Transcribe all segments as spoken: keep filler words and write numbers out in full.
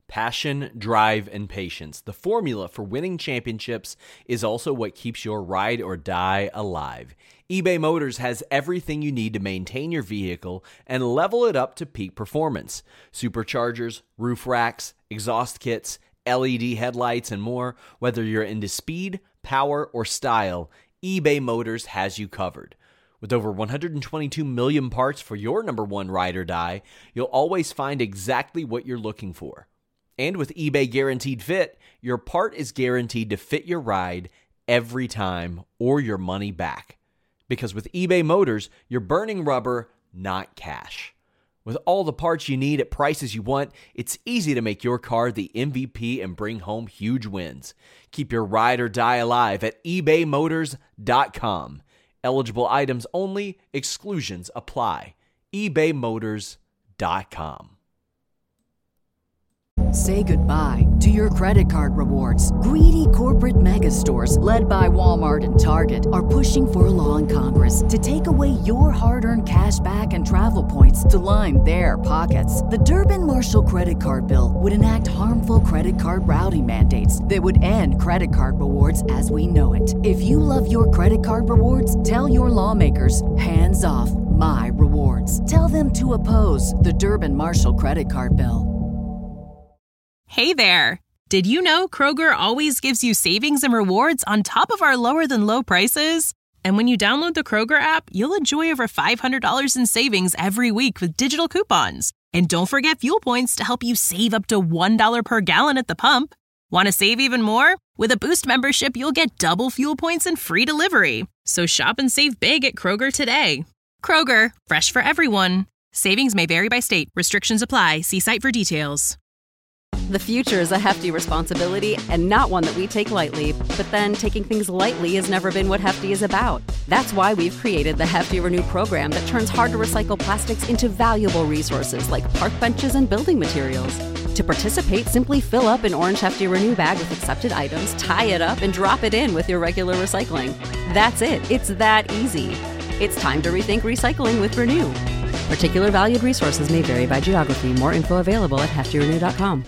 Passion, drive, and patience. The formula for winning championships is also what keeps your ride or die alive. eBay Motors has everything you need to maintain your vehicle and level it up to peak performance. Superchargers, roof racks, exhaust kits, L E D headlights, and more. Whether you're into speed, power, or style, eBay Motors has you covered. With over one hundred twenty-two million parts for your number one ride or die, you'll always find exactly what you're looking for. And with eBay Guaranteed Fit, your part is guaranteed to fit your ride every time or your money back. Because with eBay Motors, you're burning rubber, not cash. With all the parts you need at prices you want, it's easy to make your car the M V P and bring home huge wins. Keep your ride or die alive at ebay motors dot com. Eligible items only, exclusions apply. ebay motors dot com. Say goodbye to your credit card rewards. Greedy corporate mega stores, led by Walmart and Target, are pushing for a law in Congress to take away your hard-earned cash back and travel points to line their pockets. The Durbin-Marshall credit card bill would enact harmful credit card routing mandates that would end credit card rewards as we know it. If you love your credit card rewards, tell your lawmakers, hands off my rewards. Tell them to oppose the Durbin-Marshall credit card bill. Hey there! Did you know Kroger always gives you savings and rewards on top of our lower-than-low prices? And when you download the Kroger app, you'll enjoy over five hundred dollars in savings every week with digital coupons. And don't forget fuel points to help you save up to one dollar per gallon at the pump. Want to save even more? With a Boost membership, you'll get double fuel points and free delivery. So shop and save big at Kroger today. Kroger, fresh for everyone. Savings may vary by state. Restrictions apply. See site for details. The future is a hefty responsibility and not one that we take lightly. But then taking things lightly has never been what Hefty is about. That's why we've created the Hefty Renew program that turns hard-to-recycle plastics into valuable resources like park benches and building materials. To participate, simply fill up an orange Hefty Renew bag with accepted items, tie it up, and drop it in with your regular recycling. That's it. It's that easy. It's time to rethink recycling with Renew. Particular valued resources may vary by geography. More info available at hefty renew dot com.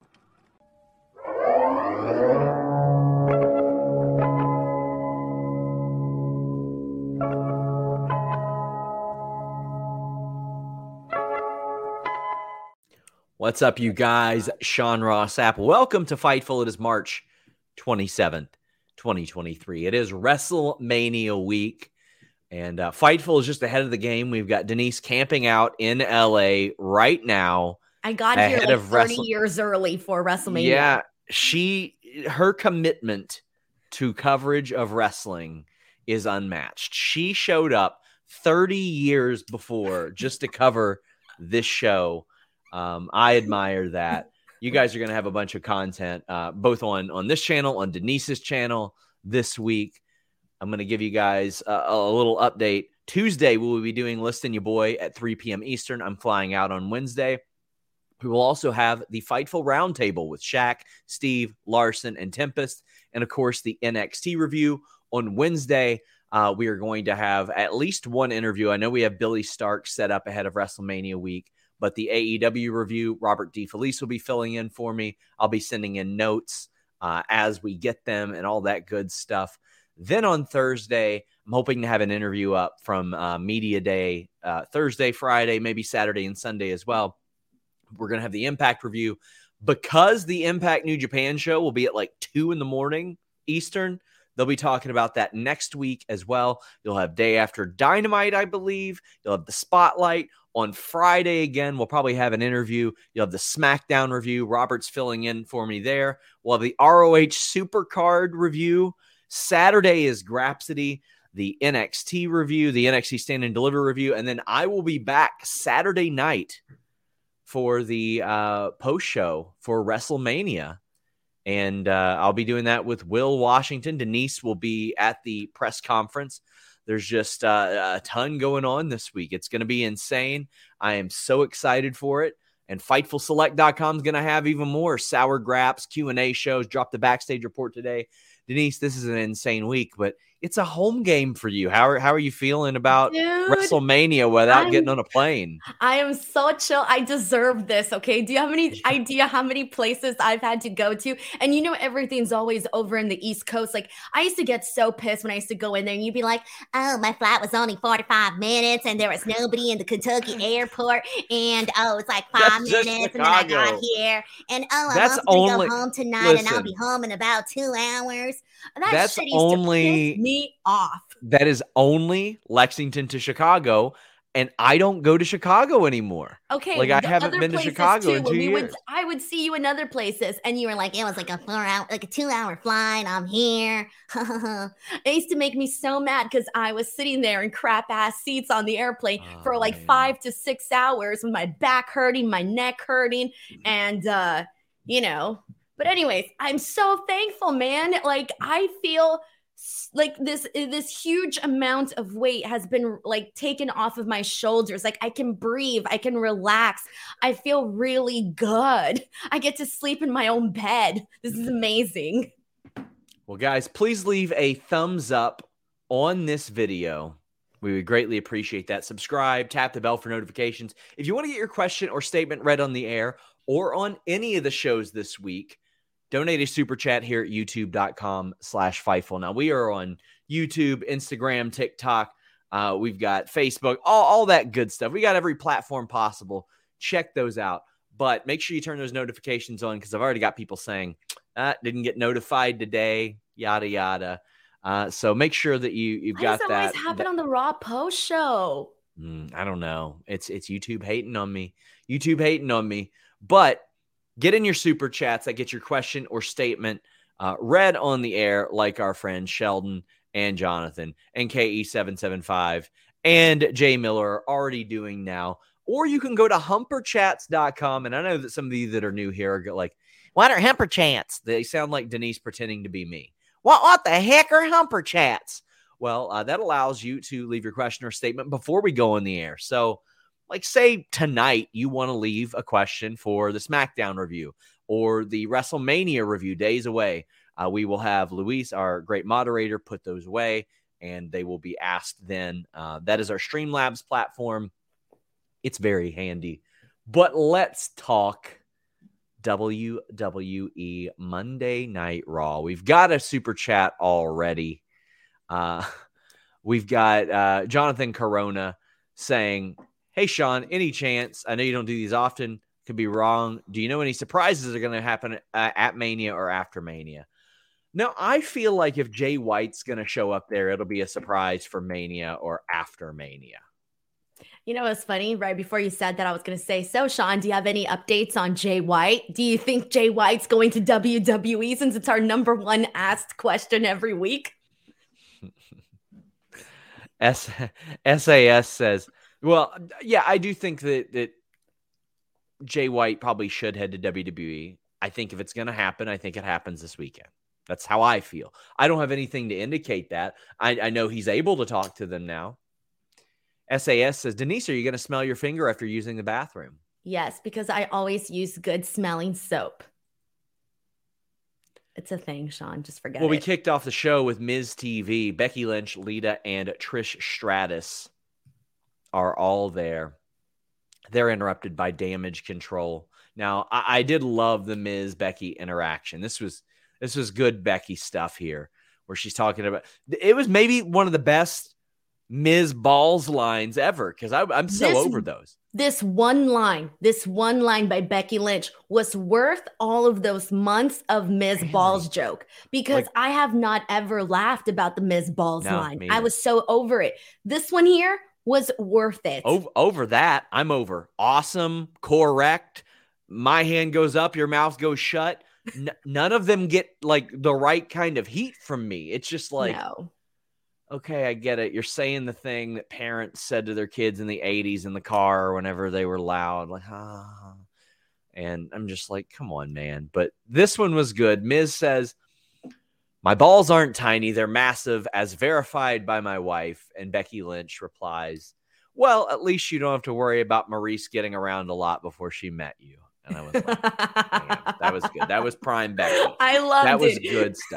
What's up, you guys? Sean Ross Sapp. Welcome to Fightful. It is March twenty-seventh, twenty twenty-three. It is WrestleMania week, and uh, Fightful is just ahead of the game. We've got Denise camping out in L A right now. I got here like thirty Wrestle- years early for WrestleMania. Yeah, she, her commitment to coverage of wrestling is unmatched. She showed up thirty years before just to cover this show. Um, I admire that. You guys are going to have a bunch of content, uh, both on, on this channel, on Denise's channel this week. I'm going to give you guys a, a little update. Tuesday, we will be doing Listing Your Boy at three p.m. Eastern. I'm flying out on Wednesday. We will also have the Fightful Roundtable with Shaq, Steve, Larson, and Tempest. And, of course, the N X T review on Wednesday. Uh, we are going to have at least one interview. I know we have Billy Stark set up ahead of WrestleMania week. But the A E W review, Robert DeFelice will be filling in for me. I'll be sending in notes uh, as we get them and all that good stuff. Then on Thursday, I'm hoping to have an interview up from uh, Media Day, uh, Thursday, Friday, maybe Saturday and Sunday as well. We're going to have the Impact review. Because the Impact New Japan show will be at like two in the morning Eastern, they'll be talking about that next week as well. You'll have Day After Dynamite, I believe. You'll have the Spotlight. On Friday, again, we'll probably have an interview. You'll have the SmackDown review. Robert's filling in for me there. We'll have the R O H Supercard review. Saturday is Grapsody, the N X T review, the N X T Stand and Deliver review. And then I will be back Saturday night for the uh, post show for WrestleMania. And uh, I'll be doing that with Will Washington. Denise will be at the press conference. There's just uh, a ton going on this week. It's going to be insane. I am so excited for it. And Fightful Select dot com is going to have even more Sour Graps, Q and A shows. Drop the backstage report today. Denise, this is an insane week, but it's a home game for you. How are how are you feeling about Dude, WrestleMania without I'm, getting on a plane? I am so chill. I deserve this. Okay. Do you have any idea how many places I've had to go to? And you know, everything's always over in the East Coast. Like, I used to get so pissed when I used to go in there and you'd be like, oh, my flight was only forty-five minutes and there was nobody in the Kentucky airport. And oh, it's like five That's minutes and then I got here. And oh, I'm That's also only, gonna go home tonight listen, and I'll be home in about two hours. That that's shit used only to piss me off. That is only Lexington to Chicago, and I don't go to Chicago anymore. Okay, like I haven't been to Chicago too, in two we years. Would, I would see you in other places, and you were like, "It was like a four-hour, like a two-hour flight. I'm here." It used to make me so mad because I was sitting there in crap-ass seats on the airplane oh, for like man. five to six hours with my back hurting, my neck hurting, and uh, you know. But anyways, I'm so thankful, man. Like I feel like this this huge amount of weight has been like taken off of my shoulders. Like I can breathe, I can relax. I feel really good. I get to sleep in my own bed. This is amazing. Well, guys, please leave a thumbs up on this video. We would greatly appreciate that. Subscribe, tap the bell for notifications. If you want to get your question or statement read on the air or on any of the shows this week, donate a super chat here at youtube.com slash Fightful. Now, we are on YouTube, Instagram, TikTok. Uh, we've got Facebook, all, all that good stuff. We got every platform possible. Check those out. But make sure you turn those notifications on because I've already got people saying, ah, didn't get notified today, yada, yada. Uh, so make sure that you, you've Why got does that. Always happen that, on the Raw Post show? Mm, I don't know. It's, it's YouTube hating on me. YouTube hating on me. But get in your super chats that get your question or statement uh, read on the air, like our friends Sheldon and Jonathan and K E seven seven five and Jay Miller are already doing now. Or you can go to humper chats dot com. And I know that some of you that are new here are like, what are Humper Chats? They sound like Denise pretending to be me. What, what the heck are Humper Chats? Well, uh, that allows you to leave your question or statement before we go on the air. So, like, say tonight you want to leave a question for the SmackDown review or the WrestleMania review days away. Uh, we will have Luis, our great moderator, put those away, and they will be asked then. Uh, that is our Streamlabs platform. It's very handy. But let's talk W W E Monday Night Raw. We've got a super chat already. Uh, we've got uh, Jonathan Corona saying, hey, Sean, any chance? I know you don't do these often. Could be wrong. Do you know any surprises are going to happen uh, at Mania or after Mania? Now, I feel like if Jay White's going to show up there, it'll be a surprise for Mania or after Mania. You know, it's funny. Right before you said that, I was going to say, so, Sean, do you have any updates on Jay White? Do you think Jay White's going to W W E since it's our number one asked question every week? S- SAS says, well, yeah, I do think that, that Jay White probably should head to W W E. I think if it's going to happen, I think it happens this weekend. That's how I feel. I don't have anything to indicate that. I, I know he's able to talk to them now. S A S says, Denise, are you going to smell your finger after using the bathroom? Yes, because I always use good smelling soap. It's a thing, Sean. Just forget well, it. Well, we kicked off the show with Miz T V. Becky Lynch, Lita, and Trish Stratus are all there. They're interrupted by Damage Control. Now, I, I did love the Miz Becky interaction. This was this was good Becky stuff here, where she's talking about. It was maybe one of the best Miz Balls lines ever, because I'm so this, over those. This one line, this one line by Becky Lynch was worth all of those months of Miz really? Balls joke, because like, I have not ever laughed about the Miz Balls no, line. I was so over it. This one here was worth it. Over, over that, I'm over. Awesome, correct. My hand goes up, your mouth goes shut. N- none of them get like the right kind of heat from me. It's just like, no. Okay, I get it. You're saying the thing that parents said to their kids in the eighties in the car or whenever they were loud, like, ah. And I'm just like, come on, man. But this one was good. Miz says, my balls aren't tiny. They're massive, as verified by my wife. And Becky Lynch replies, well, at least you don't have to worry about Maurice getting around a lot before she met you. And I was like, man, that was good. That was prime Becky. I loved it. That was good stuff.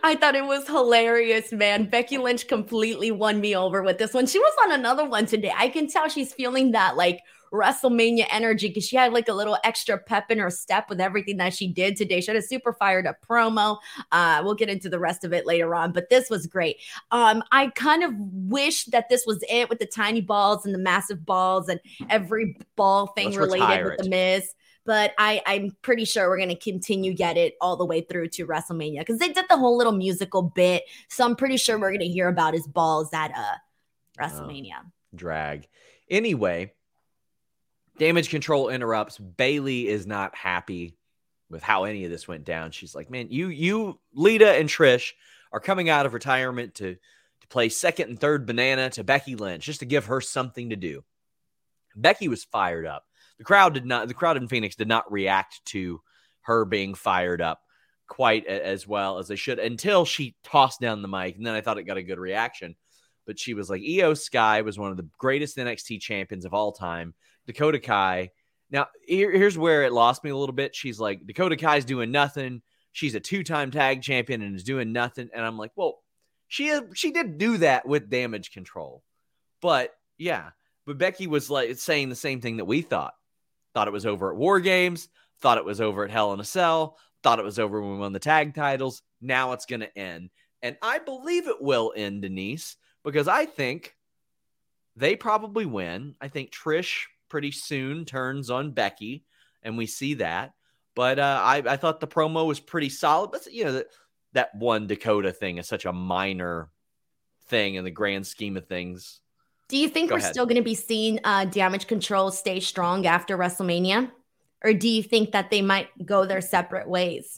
I thought it was hilarious, man. Becky Lynch completely won me over with this one. She was on another one today. I can tell she's feeling that like WrestleMania energy because she had like a little extra pep in her step with everything that she did today. She had a super fired up promo. Uh, we'll get into the rest of it later on, but this was great. Um, I kind of wish that this was it with the tiny balls and the massive balls and every ball thing Let's related with it. The Miz. But I, I'm pretty sure we're going to continue get it all the way through to WrestleMania because they did the whole little musical bit. So I'm pretty sure we're going to hear about his balls at uh, WrestleMania. Oh, drag. Anyway, Damage Control interrupts. Bayley is not happy with how any of this went down. She's like, man, you, you, Lita and Trish are coming out of retirement to, to play second and third banana to Becky Lynch just to give her something to do. Becky was fired up. The crowd did not, the crowd in Phoenix did not react to her being fired up quite a, as well as they should until she tossed down the mic. And then I thought it got a good reaction. But she was like, Io Sky was one of the greatest N X T champions of all time. Dakota Kai. Now, here, here's where it lost me a little bit. She's like, Dakota Kai's doing nothing. She's a two-time tag champion and is doing nothing. And I'm like, well, she she did do that with Damage Control. But, yeah. But Becky was like saying the same thing that we thought. Thought it was over at War Games. Thought it was over at Hell in a Cell. Thought it was over when we won the tag titles. Now it's going to end. And I believe it will end, Denise, because I think they probably win. I think Trish pretty soon turns on Becky, and we see that. But uh, I, I thought the promo was pretty solid. But, you know, that, that one Dakota thing is such a minor thing in the grand scheme of things. Do you think Go we're ahead. still going to be seeing uh, Damage Control stay strong after WrestleMania? Or do you think that they might go their separate ways?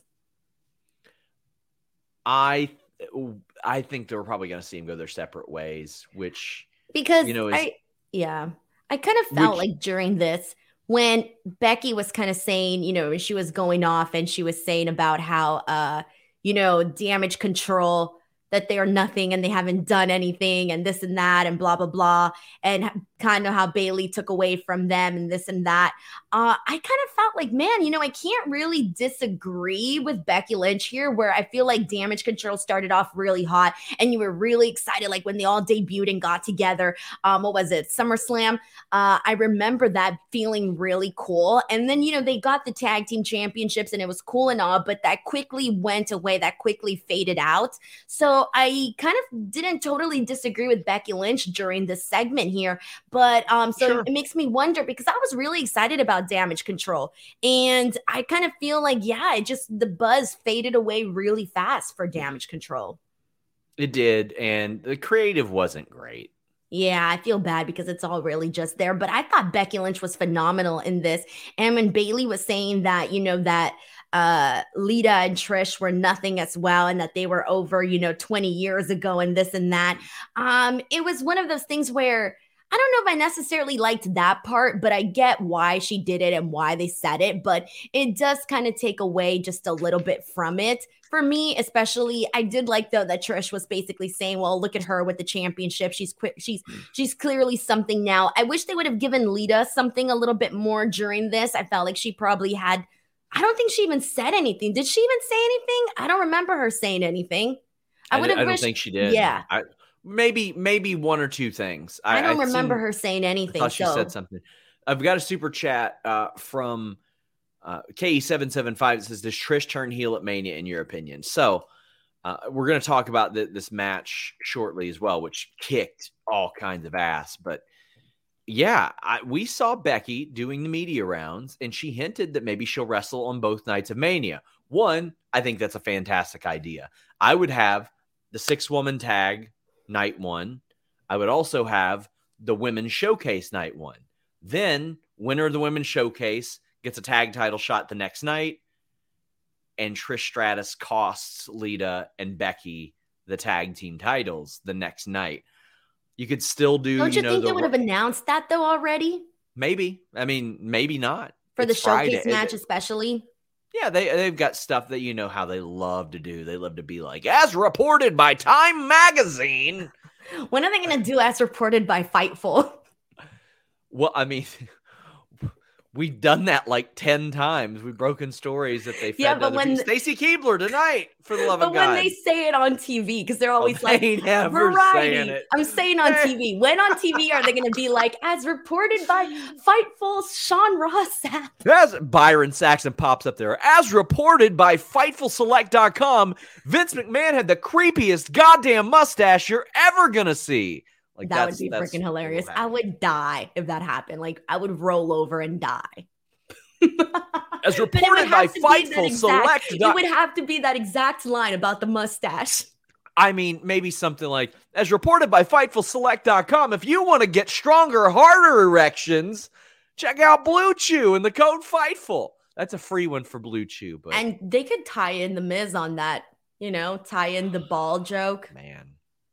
I I think they're probably going to see them go their separate ways, which, Because, you know, is, I, yeah, I kind of felt Which- like during this, when Becky was kind of saying, you know, she was going off and she was saying about how, uh, you know, Damage Control, that they are nothing and they haven't done anything and this and that and blah, blah, blah. And kind of how Bayley took away from them and this and that. Uh, I kind of felt like, man, you know, I can't really disagree with Becky Lynch here, where I feel like Damage Control started off really hot and you were really excited, like when they all debuted and got together. Um, what was it? SummerSlam. Uh, I remember that feeling really cool. And then, you know, they got the tag team championships and it was cool and all, but that quickly went away. That quickly faded out. So I kind of didn't totally disagree with Becky Lynch during this segment here. But um, so Sure. it makes me wonder, because I was really excited about Damage Control. And I kind of feel like, yeah, it just, the buzz faded away really fast for Damage Control. It did. And the creative wasn't great. Yeah, I feel bad because it's all really just there. But I thought Becky Lynch was phenomenal in this. And when Bayley was saying that, you know, that uh, Lita and Trish were nothing as well and that they were over, you know, twenty years ago and this and that. Um, it was one of those things where I don't know if I necessarily liked that part, but I get why she did it and why they said it. But it does kind of take away just a little bit from it. For me, especially, I did like, though, that Trish was basically saying, well, look at her with the championship. She's quick. She's she's clearly something now. I wish they would have given Lita something a little bit more during this. I felt like she probably had, I don't think she even said anything. Did she even say anything? I don't remember her saying anything. I, I, would have I don't wished, think she did. Yeah. I, maybe, maybe one or two things. I, I don't I've remember seen, her saying anything. I thought she so. said something. I've got a super chat uh, from uh, K E seven seven five. It says, does Trish turn heel at Mania in your opinion? So uh, we're going to talk about th- this match shortly as well, which kicked all kinds of ass. But yeah, I, we saw Becky doing the media rounds, and she hinted that maybe she'll wrestle on both nights of Mania. One, I think that's a fantastic idea. I would have the six-woman tag night one. I would also have the women's showcase night one. Then winner of the women's showcase gets a tag title shot the next night, and Trish Stratus costs Lita and Becky the tag team titles the next night. You could still do. Don't you, you know, think the, they would have announced that, though, already? Maybe. I mean, maybe not. For It's the showcase Friday. match, especially? Yeah, they, they've got stuff that you know how they love to do. They love to be like, as reported by Time Magazine. When are they going to do as reported by Fightful? Well, I mean, We've done that like ten times. We've broken stories that they fed Yeah, to but other when people. Stacy Keibler tonight, for the love But of when God. they say it on T V, because they're Oh, always they like never variety. saying it. I'm saying on T V. When on T V are they going to be like, as reported by Fightful Sean Ross Sapp? As Byron Saxon pops up there, as reported by Fightful Select dot com, Vince McMahon had the creepiest goddamn mustache you're ever gonna see. Like That would be freaking hilarious. I would die if that happened. Like I would roll over and die. As reported by Fightful Select. It would have to be that exact line about the mustache. I mean, maybe something like, as reported by Fightful Select dot com, if you want to get stronger, harder erections, check out Blue Chew and the code Fightful. That's a free one for Blue Chew. But and they could tie in the Miz on that, you know, tie in the ball joke. Man.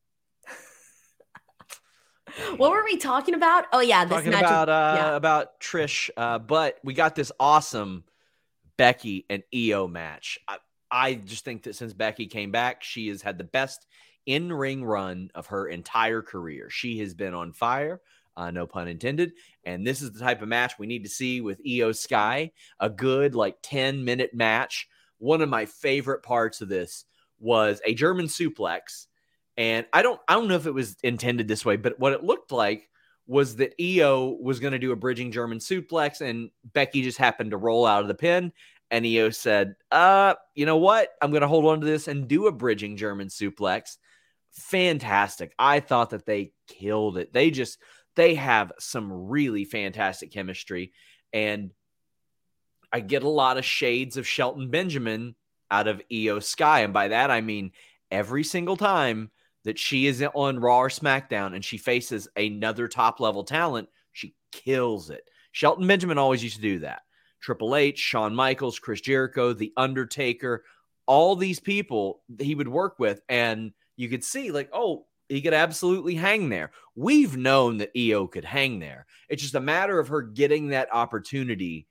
What were we talking about? Oh yeah, this talking match about is, uh, yeah. about Trish, uh, but we got this awesome Becky and Io match. I, I just think that since Becky came back, she has had the best in-ring run of her entire career. She has been on fire, uh, no pun intended. And this is the type of match we need to see with Io Sky, a good like ten-minute match. One of my favorite parts of this was a German suplex. And I don't I don't know if it was intended this way, but what it looked like was that Io was going to do a bridging German suplex, and Becky just happened to roll out of the pin. And Io said, uh, you know what? I'm going to hold on to this and do a bridging German suplex. Fantastic. I thought that they killed it. They just, they have some really fantastic chemistry. And I get a lot of shades of Shelton Benjamin out of Io Sky. And by that, I mean every single time that she is on Raw or SmackDown and she faces another top-level talent, she kills it. Shelton Benjamin always used to do that. Triple H, Shawn Michaels, Chris Jericho, The Undertaker, all these people he would work with, and you could see, like, oh, he could absolutely hang there. We've known that Io could hang there. It's just a matter of her getting that opportunity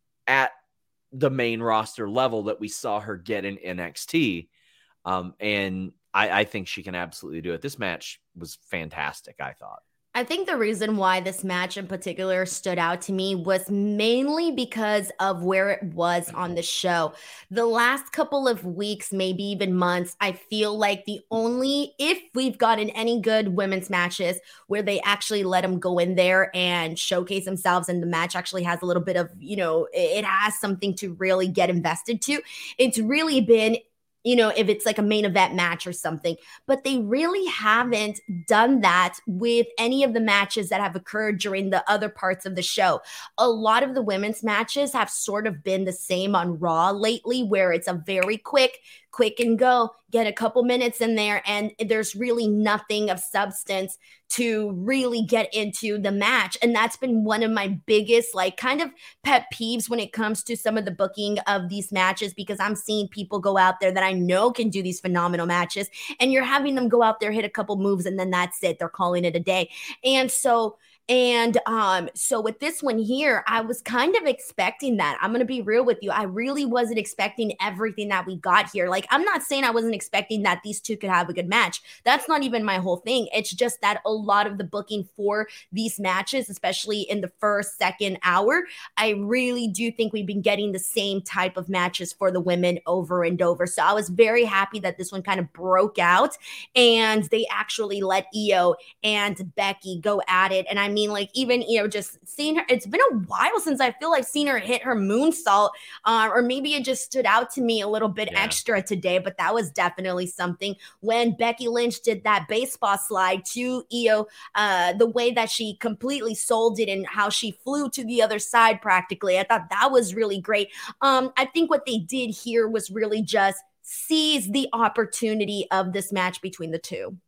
at the main roster level that we saw her get in N X T. Um, and I, I think she can absolutely do it. This match was fantastic, I thought. I think the reason why this match in particular stood out to me was mainly because of where it was on the show. The last couple of weeks, maybe even months, I feel like the only, if we've gotten any good women's matches where they actually let them go in there and showcase themselves and the match actually has a little bit of, you know, it has something to really get invested to, it's really been, you know, if it's like a main event match or something, but they really haven't done that with any of the matches that have occurred during the other parts of the show. A lot of the women's matches have sort of been the same on Raw lately, where it's a very quick, quick and go, get a couple minutes in there, and there's really nothing of substance to really get into the match. And that's been one of my biggest, like, kind of pet peeves when it comes to some of the booking of these matches, because I'm seeing people go out there that I know can do these phenomenal matches, and you're having them go out there, hit a couple moves, and then that's it. They're calling it a day. And so And um, so with this one here, I was kind of expecting that. I'm going to be real with you. I really wasn't expecting everything that we got here. Like, I'm not saying I wasn't expecting that these two could have a good match. That's not even my whole thing. It's just that a lot of the booking for these matches, especially in the first, second hour, I really do think we've been getting the same type of matches for the women over and over. So I was very happy that this one kind of broke out and they actually let Io and Becky go at it. And I mean, like, even, you know, just seeing her, it's been a while since I feel like seen her hit her moonsault, uh, or maybe it just stood out to me a little bit yeah. extra today, but that was definitely something. When Becky Lynch did that baseball slide to Io, uh, the way that she completely sold it and how she flew to the other side practically, I thought that was really great. Um, I think what they did here was really just seize the opportunity of this match between the two.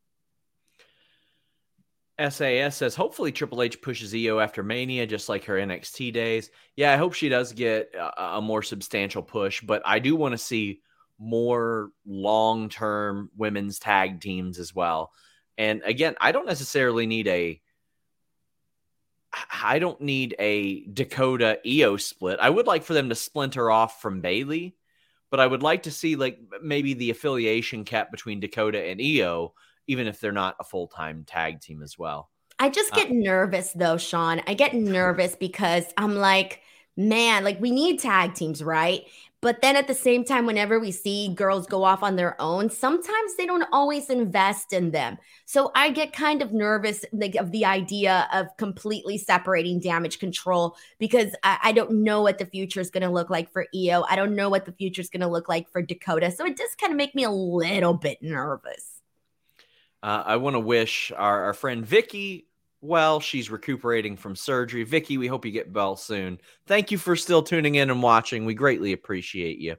S A S says, hopefully Triple H pushes Io after Mania, just like her N X T days. Yeah, I hope she does get a, a more substantial push, but I do want to see more long-term women's tag teams as well. And again, I don't necessarily need a, I don't need a Dakota Io split. I would like for them to splinter off from Bayley, but I would like to see like maybe the affiliation kept between Dakota and Io, even if they're not a full-time tag team as well. I just get uh, nervous though, Sean. I get nervous because I'm like, man, like we need tag teams, right? But then at the same time, whenever we see girls go off on their own, sometimes they don't always invest in them. So I get kind of nervous like, of the idea of completely separating Damage Control because I, I don't know what the future is going to look like for Io. I don't know what the future is going to look like for Dakota. So it does kind of make me a little bit nervous. Uh, I want to wish our, our friend Vicky well. She's recuperating from surgery. Vicky, we hope you get well soon. Thank you for still tuning in and watching. We greatly appreciate you.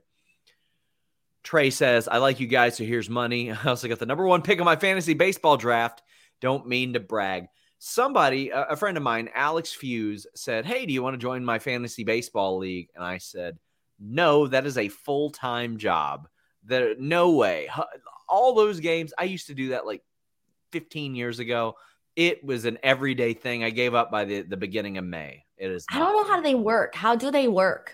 Trey says, I like you guys, so here's money. I also got the number one pick of my fantasy baseball draft. Don't mean to brag. Somebody, a, a friend of mine, Alex Fuse, said, hey, do you want to join my fantasy baseball league? And I said, no, that is a full-time job. There, no way. All those games, I used to do that like fifteen years ago. It was an everyday thing. I gave up by the, the beginning of May. It is. I don't know how they work. How do they work?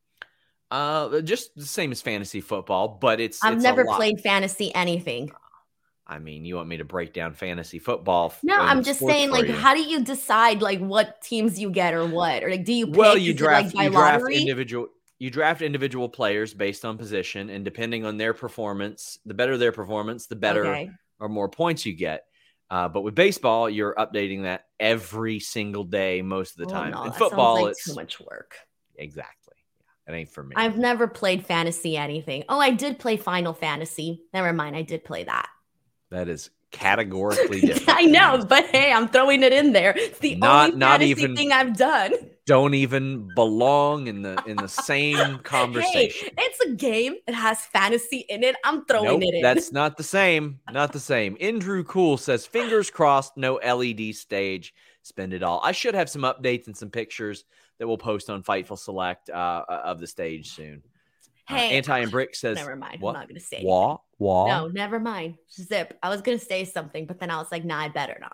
Uh, just the same as fantasy football, but it's. I've it's never a lot. played fantasy anything. I mean, you want me to break down fantasy football? No, I'm just saying, like, you. how do you decide like what teams you get or what, or like, do you? Pick, well, you draft. Like, you draft individual. You draft individual players based on position, and depending on their performance, the better their performance, the better okay. or more points you get. Uh, but with baseball, you're updating that every single day, most of the time. Oh, no, in football, like it's too much work. Exactly. Yeah, it ain't for me. I've never played fantasy anything. Oh, I did play Final Fantasy. Never mind. I did play that. That is categorically different. I know, but hey, I'm throwing it in there. It's the not, only not fantasy even, thing I've done. Don't even belong in the in the same conversation. Hey, it's a game. It has fantasy in it. I'm throwing nope, it in. That's not the same. Not the same. Andrew Cool says, fingers crossed, no L E D stage. Spend it all. I should have some updates and some pictures that we'll post on Fightful Select uh, of the stage soon. Hey, uh, Anti and Brick says, never mind. What? I'm not going to say Wah, wah. No, never mind. Zip. I was going to say something, but then I was like, nah, I better not.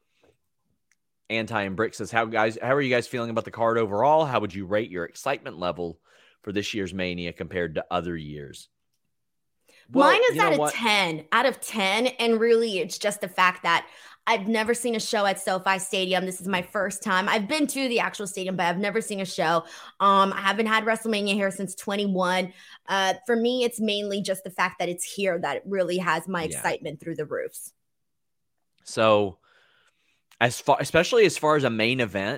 Anti and Brick says, how guys, how are you guys feeling about the card overall? How would you rate your excitement level for this year's Mania compared to other years? Well, mine is out of ten. Out of ten. And really, it's just the fact that I've never seen a show at SoFi Stadium. This is my first time. I've been to the actual stadium, but I've never seen a show. Um, I haven't had WrestleMania here since twenty-one. Uh, for me, it's mainly just the fact that it's here that really has my yeah. excitement through the roofs. So, as far, especially as far as a main event,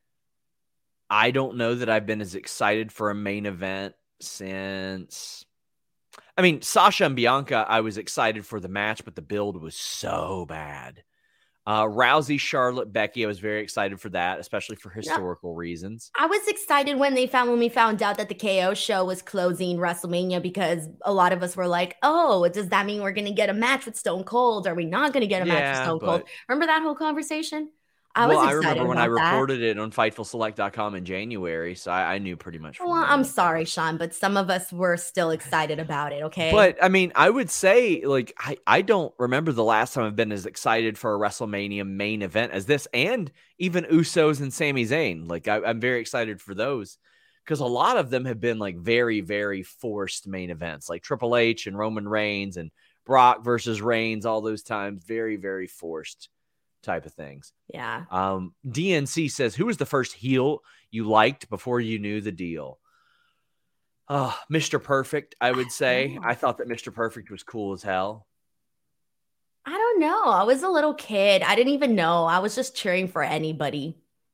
I don't know that I've been as excited for a main event since. I mean, Sasha and Bianca, I was excited for the match, but the build was so bad. Uh, Rousey, Charlotte, Becky, I was very excited for that, especially for historical yeah. reasons. I was excited when they found when we found out that the K O show was closing WrestleMania because a lot of us were like, "Oh, does that mean we're going to get a match with Stone Cold? Are we not going to get a yeah, match with Stone but... Cold?" Remember that whole conversation? I well, was I excited remember when I that. reported it on Fightful Select dot com in January, so I, I knew pretty much. Well, I'm sorry, Sean, but some of us were still excited about it, okay? But, I mean, I would say, like, I, I don't remember the last time I've been as excited for a WrestleMania main event as this, and even Usos and Sami Zayn. Like, I, I'm very excited for those, because a lot of them have been, like, very, very forced main events, like Triple H and Roman Reigns and Brock versus Reigns, all those times, very, very forced type of things. Yeah. Um, D N C says, who was the first heel you liked before you knew the deal? Oh, Mister Perfect, I would say. I, I thought that Mister Perfect was cool as hell. I don't know. I was a little kid. I didn't even know. I was just cheering for anybody.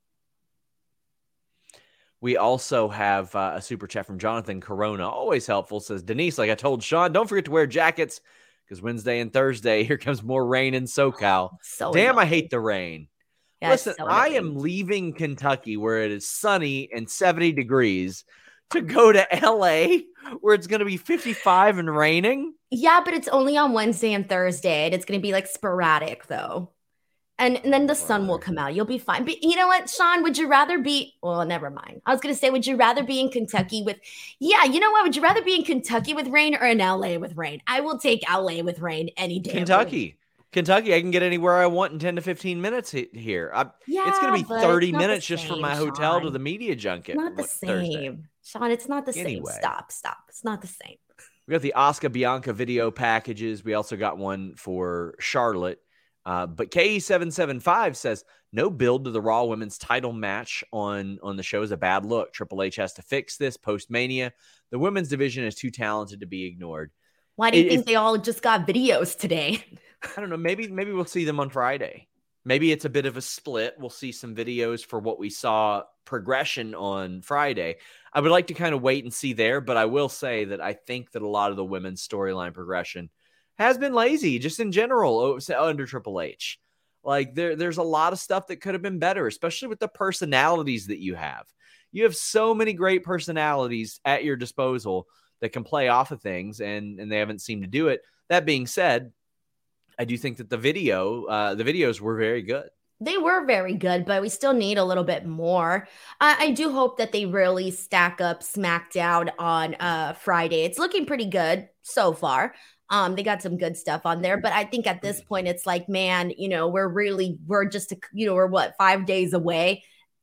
We also have uh, a super chat from Jonathan Corona. Always helpful. Says, Denise, like I told Sean, don't forget to wear jackets. Because Wednesday and Thursday, here comes more rain in SoCal. So Damn, annoying. I hate the rain. Yeah, Listen, so I am leaving Kentucky where it is sunny and seventy degrees to go to L A where it's going to be fifty-five and raining. Yeah, but it's only on Wednesday and Thursday. And it's going to be like sporadic, though. And, and then the sun will come out. You'll be fine. But you know what, Sean? Would you rather be – well, never mind. I was going to say, would you rather be in Kentucky with – yeah, you know what? Would you rather be in Kentucky with rain or in L A with rain? I will take L A with rain any day. Kentucky. Kentucky, I can get anywhere I want in ten to fifteen minutes here. I, yeah, it's going to be thirty minutes same, just from my hotel Sean. to the media junket. It's not the same. Thursday. Sean, it's not the Anyway. same. Stop, stop. It's not the same. We got the Asuka Bianca video packages. We also got one for Charlotte. Uh, but K E seven seven five says, no build to the Raw Women's title match on, on the show is a bad look. Triple H has to fix this post-Mania. The women's division is too talented to be ignored. Why do you It- think if- they all just got videos today? I don't know. Maybe maybe we'll see them on Friday. Maybe it's a bit of a split. We'll see some videos for what we saw progression on Friday. I would like to kind of wait and see there, but I will say that I think that a lot of the women's storyline progression has been lazy, just in general, under Triple H. Like there, there's a lot of stuff that could have been better, especially with the personalities that you have. You have so many great personalities at your disposal that can play off of things, and, and they haven't seemed to do it. That being said, I do think that the video, uh, the videos were very good. They were very good, but we still need a little bit more. I, I do hope that they really stack up SmackDown on uh, Friday. It's looking pretty good so far. Um, they got some good stuff on there, but I think at this point it's like, man, you know, we're really, we're just, a, you know, we're what, five days away.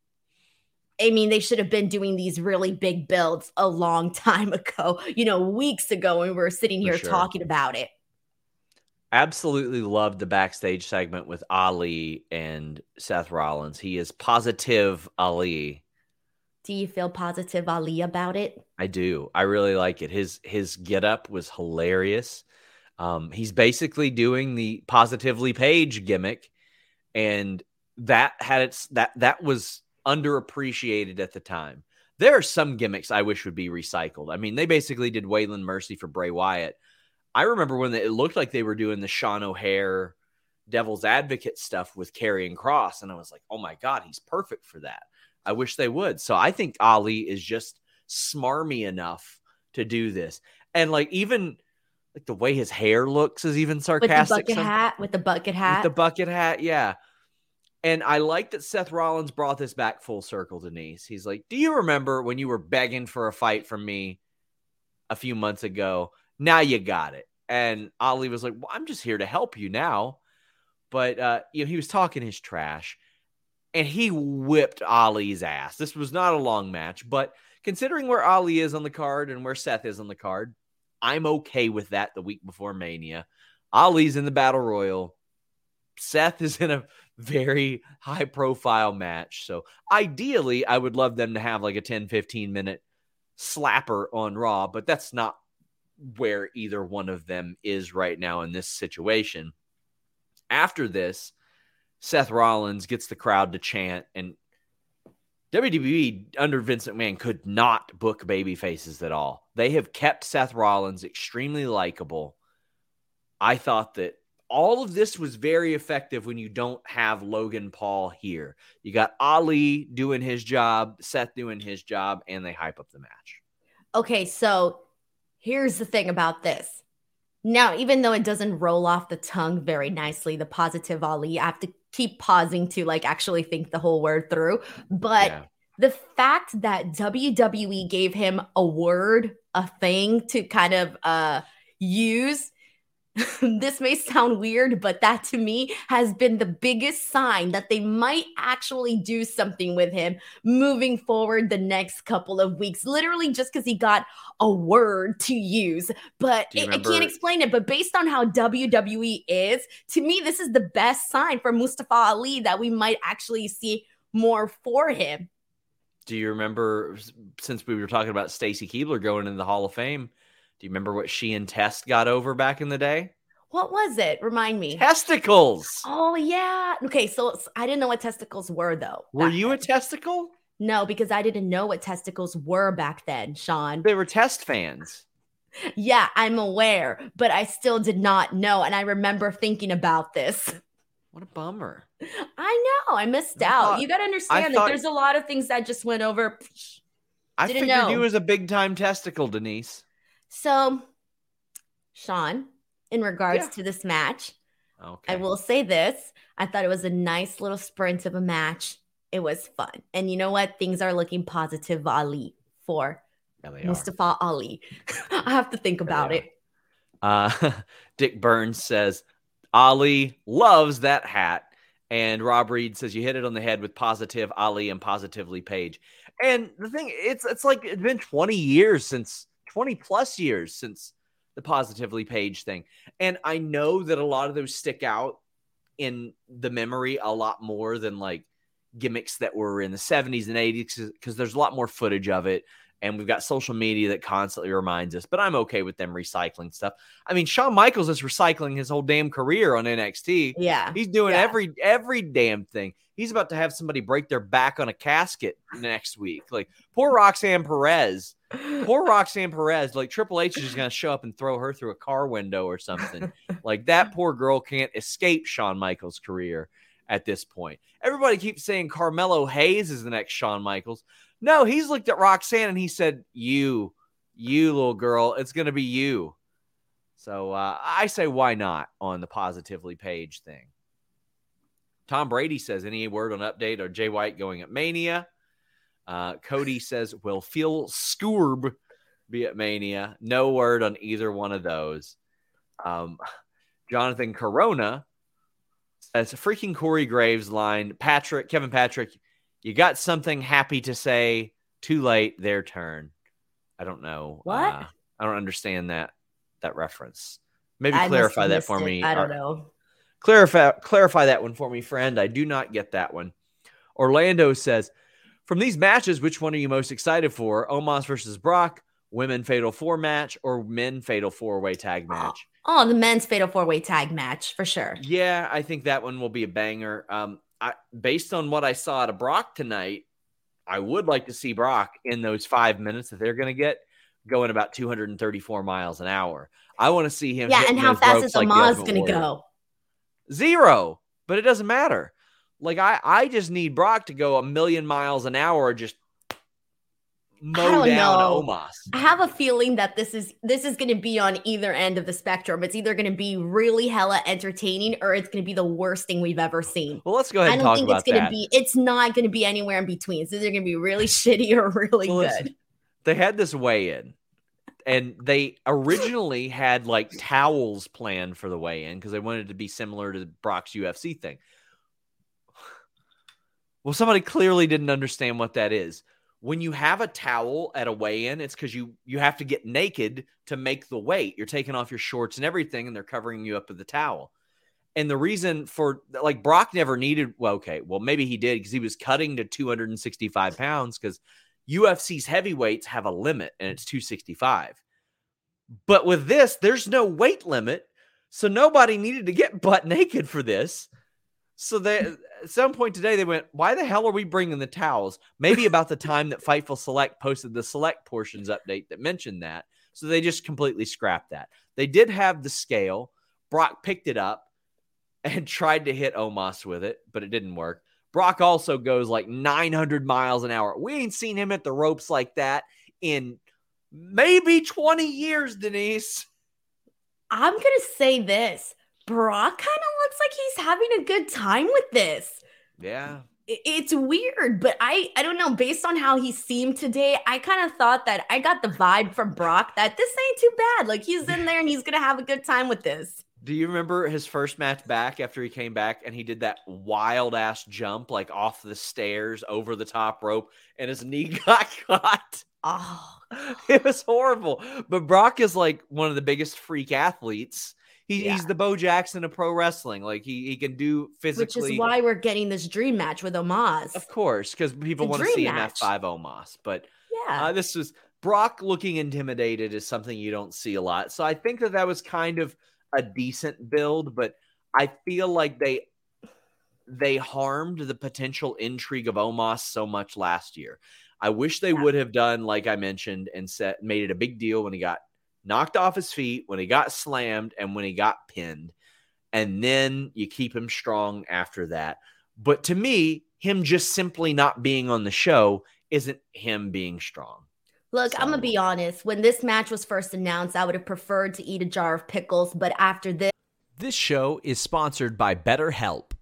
I mean, they should have been doing these really big builds a long time ago, you know, weeks ago when we were sitting here sure. talking about it. Absolutely loved the backstage segment with Ali and Seth Rollins. He is positive Ali. Do you feel positive Ali about it? I do. I really like it. His his getup was hilarious. Um, he's basically doing the Positively Page gimmick, and that had its that that was underappreciated at the time. There are some gimmicks I wish would be recycled. I mean, they basically did Waylon Mercy for Bray Wyatt. I remember when it looked like they were doing the Sean O'Haire Devil's Advocate stuff with Karrion Kross, and I was like, oh my God, he's perfect for that. I wish they would. So I think Ali is just smarmy enough to do this. And like even like the way his hair looks is even sarcastic. With the bucket some- hat, with the bucket hat. With the bucket hat, yeah. And I like that Seth Rollins brought this back full circle, Denise. He's like, do you remember when you were begging for a fight from me a few months ago? Now you got it. And Ali was like, well, I'm just here to help you now. But, uh, you know, he was talking his trash, and he whipped Ali's ass. This was not a long match, but considering where Ali is on the card and where Seth is on the card, I'm okay with that the week before Mania. Ali's in the Battle Royal. Seth is in a very high-profile match. So ideally, I would love them to have like a ten, fifteen-minute slapper on Raw, but that's not where either one of them is right now in this situation. After this, Seth Rollins gets the crowd to chant, and W W E under Vince McMahon could not book baby faces at all. They have kept Seth Rollins extremely likable. I thought that all of this was very effective when you don't have Logan Paul here. You got Ali doing his job, Seth doing his job, and they hype up the match. Okay, so here's the thing about this. Now, even though it doesn't roll off the tongue very nicely, the positive Ali, I have to keep pausing to like actually think the whole word through. But Yeah. the fact that W W E gave him a word, a thing to kind of uh, use, this may sound weird, but that to me has been the biggest sign that they might actually do something with him moving forward the next couple of weeks. Literally just because he got a word to use. But Do you it, I remember- can't explain it. But based on how W W E is, to me, this is the best sign for Mustafa Ali that we might actually see more for him. Do you remember, since we were talking about Stacy Keibler going into the Hall of Fame, do you remember what she and Test got over back in the day? What was it? Remind me. Testicles. Oh, yeah. Okay, so I didn't know what testicles were, though. Were back you a then. testicle? No, because I didn't know what testicles were back then, Sean. They were Test fans. Yeah, I'm aware, but I still did not know. And I remember thinking about this. What a bummer. I know. I missed I out. thought- you got to understand that thought- there's a lot of things that just went over. I Didn't figured know. you as a big time testicle, Denise. So, Sean, in regards Yeah. to this match, Okay. I will say this. I thought it was a nice little sprint of a match. It was fun. And you know what? Things are looking positive, Ali, for Yeah, they are. Mustafa Ali. I have to think about they it. Uh, Dick Burns says, Ali loves that hat. And Rob Reed says, you hit it on the head with positive Ali and Positively Page. And the thing, it's it's like it's been twenty years since, twenty plus years since the Positively Page thing. And I know that a lot of those stick out in the memory a lot more than like gimmicks that were in the seventies and eighties, because there's a lot more footage of it. And we've got social media that constantly reminds us, but I'm okay with them recycling stuff. I mean, Shawn Michaels is recycling his whole damn career on N X T. Yeah. He's doing yeah. every, every damn thing. He's about to have somebody break their back on a casket next week. Like poor Roxanne Perez, poor Roxanne Perez, like Triple H is just going to show up and throw her through a car window or something. Like that poor girl can't escape Shawn Michaels' career at this point. Everybody keeps saying Carmelo Hayes is the next Shawn Michaels. No, he's looked at Roxanne and he said, you, you little girl, it's going to be you. So uh, I say, why not on the positively page thing? Tom Brady says, any word on update or Jay White going at Mania? Uh, Cody says, will Phil Scourb be at Mania? No word on either one of those. Um, Jonathan Corona says, freaking Corey Graves line, Patrick, Kevin Patrick, you got something happy to say, too late, their turn. I don't know. What? Uh, I don't understand that that reference. Maybe I clarify that for it. me. I don't or, know. Clarify, clarify that one for me, friend. I do not get that one. Orlando says, from these matches, which one are you most excited for? Omos versus Brock, women fatal four match, or men fatal four-way tag match? Oh, oh, the men's fatal four-way tag match, for sure. Yeah, I think that one will be a banger. Um, I, based on what I saw at Brock tonight, I would like to see Brock in those five minutes that they're going to get going about two hundred thirty-four miles an hour. I want to see him. Yeah, and how fast is like Omos going to go? Zero, but it doesn't matter. Like I, I just need Brock to go a million miles an hour, just mow down know. Omos. I have a feeling that this is this is going to be on either end of the spectrum. It's either going to be really hella entertaining, or it's going to be the worst thing we've ever seen. Well, let's go ahead and talk about that. I don't think it's going to be. It's not going to be anywhere in between. It's either going to be really shitty or really well, good. Listen, they had this weigh-in, and they originally had like towels planned for the weigh-in because they wanted it to be similar to Brock's U F C thing. Well, somebody clearly didn't understand what that is. When you have a towel at a weigh-in, it's because you you have to get naked to make the weight. You're taking off your shorts and everything, and they're covering you up with the towel. And the reason for, like, Brock never needed, well, okay, well, maybe he did because he was cutting to two hundred sixty-five pounds because U F C's heavyweights have a limit, and it's two sixty-five. But with this, there's no weight limit, so nobody needed to get butt naked for this. So they, at some point today, they went, why the hell are we bringing the towels? Maybe about the time that Fightful Select posted the Select Portions update that mentioned that. So they just completely scrapped that. They did have the scale. Brock picked it up and tried to hit Omos with it, but it didn't work. Brock also goes like nine hundred miles an hour. We ain't seen him at the ropes like that in maybe twenty years, Denise. I'm going to say this. Brock kind of looks like he's having a good time with this. Yeah. It's weird, but I, I don't know. Based on how he seemed today, I kind of thought that I got the vibe from Brock that this ain't too bad. Like, he's in there and he's going to have a good time with this. Do you remember his first match back after he came back and he did that wild ass jump, like off the stairs over the top rope, and his knee got caught? Oh, it was horrible. But Brock is like one of the biggest freak athletes. He, yeah. He's the Bo Jackson of pro wrestling. Like he, he can do physically. Which is why we're getting this dream match with Omos. Of course, because people want to see him at five Omos. But yeah, uh, this was Brock looking intimidated is something you don't see a lot. So I think that that was kind of a decent build, but I feel like they they harmed the potential intrigue of Omos so much last year. I wish they yeah. would have done, like I mentioned, and set made it a big deal when he got knocked off his feet, when he got slammed, and when he got pinned. And then you keep him strong after that. But to me, him just simply not being on the show isn't him being strong. Look, so. I'm going to be honest. When this match was first announced, I would have preferred to eat a jar of pickles. But after this... This show is sponsored by BetterHelp.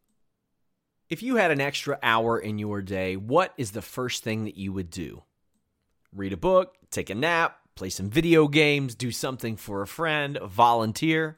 If you had an extra hour in your day, what is the first thing that you would do? Read a book, take a nap, play some video games, do something for a friend, volunteer.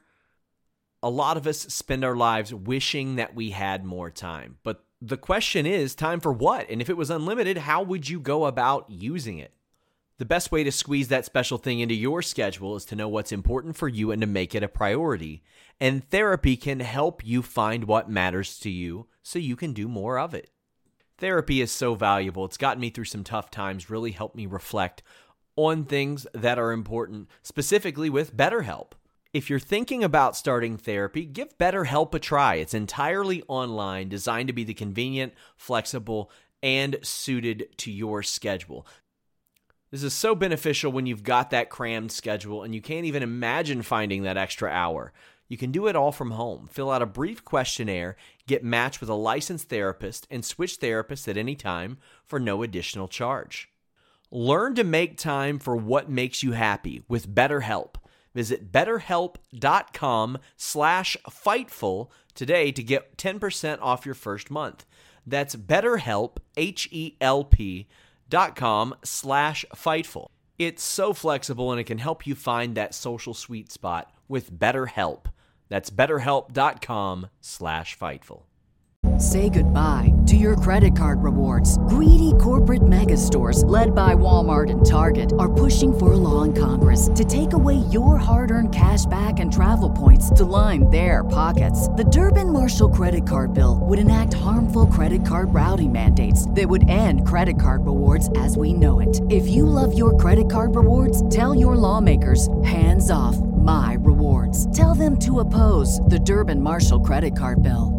A lot of us spend our lives wishing that we had more time. But the question is, time for what? And if it was unlimited, how would you go about using it? The best way to squeeze that special thing into your schedule is to know what's important for you and to make it a priority. And therapy can help you find what matters to you so you can do more of it. Therapy is so valuable. It's gotten me through some tough times, really helped me reflect on things that are important, specifically with BetterHelp. If you're thinking about starting therapy, give BetterHelp a try. It's entirely online, designed to be the convenient, flexible, and suited to your schedule. This is so beneficial when you've got that crammed schedule and you can't even imagine finding that extra hour. You can do it all from home. Fill out a brief questionnaire, get matched with a licensed therapist, and switch therapists at any time for no additional charge. Learn to make time for what makes you happy with BetterHelp. Visit betterhelp.com slash Fightful today to get ten percent off your first month. That's BetterHelp, H E L P dot com slash Fightful. It's so flexible and it can help you find that social sweet spot with BetterHelp. That's betterhelp.com slash Fightful. Say goodbye to your credit card rewards. Greedy corporate mega stores, led by Walmart and Target, are pushing for a law in Congress to take away your hard-earned cash back and travel points to line their pockets. The Durbin-Marshall credit card bill would enact harmful credit card routing mandates that would end credit card rewards as we know it. If you love your credit card rewards, tell your lawmakers, hands off my rewards. Tell them to oppose the Durbin-Marshall credit card bill.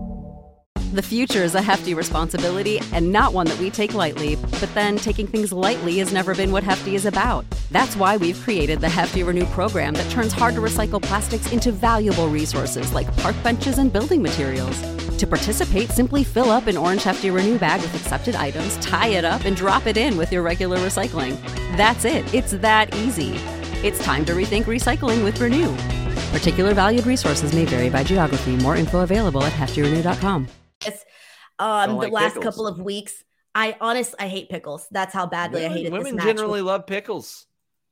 The future is a hefty responsibility and not one that we take lightly. But then taking things lightly has never been what Hefty is about. That's why we've created the Hefty Renew program that turns hard-to-recycle plastics into valuable resources like park benches and building materials. To participate, simply fill up an orange Hefty Renew bag with accepted items, tie it up, and drop it in with your regular recycling. That's it. It's that easy. It's time to rethink recycling with Renew. Particular valued resources may vary by geography. More info available at hefty renew dot com. Um, the like last pickles. couple of weeks, I honestly, I hate pickles. That's how badly Women, I hated women this match. generally love pickles,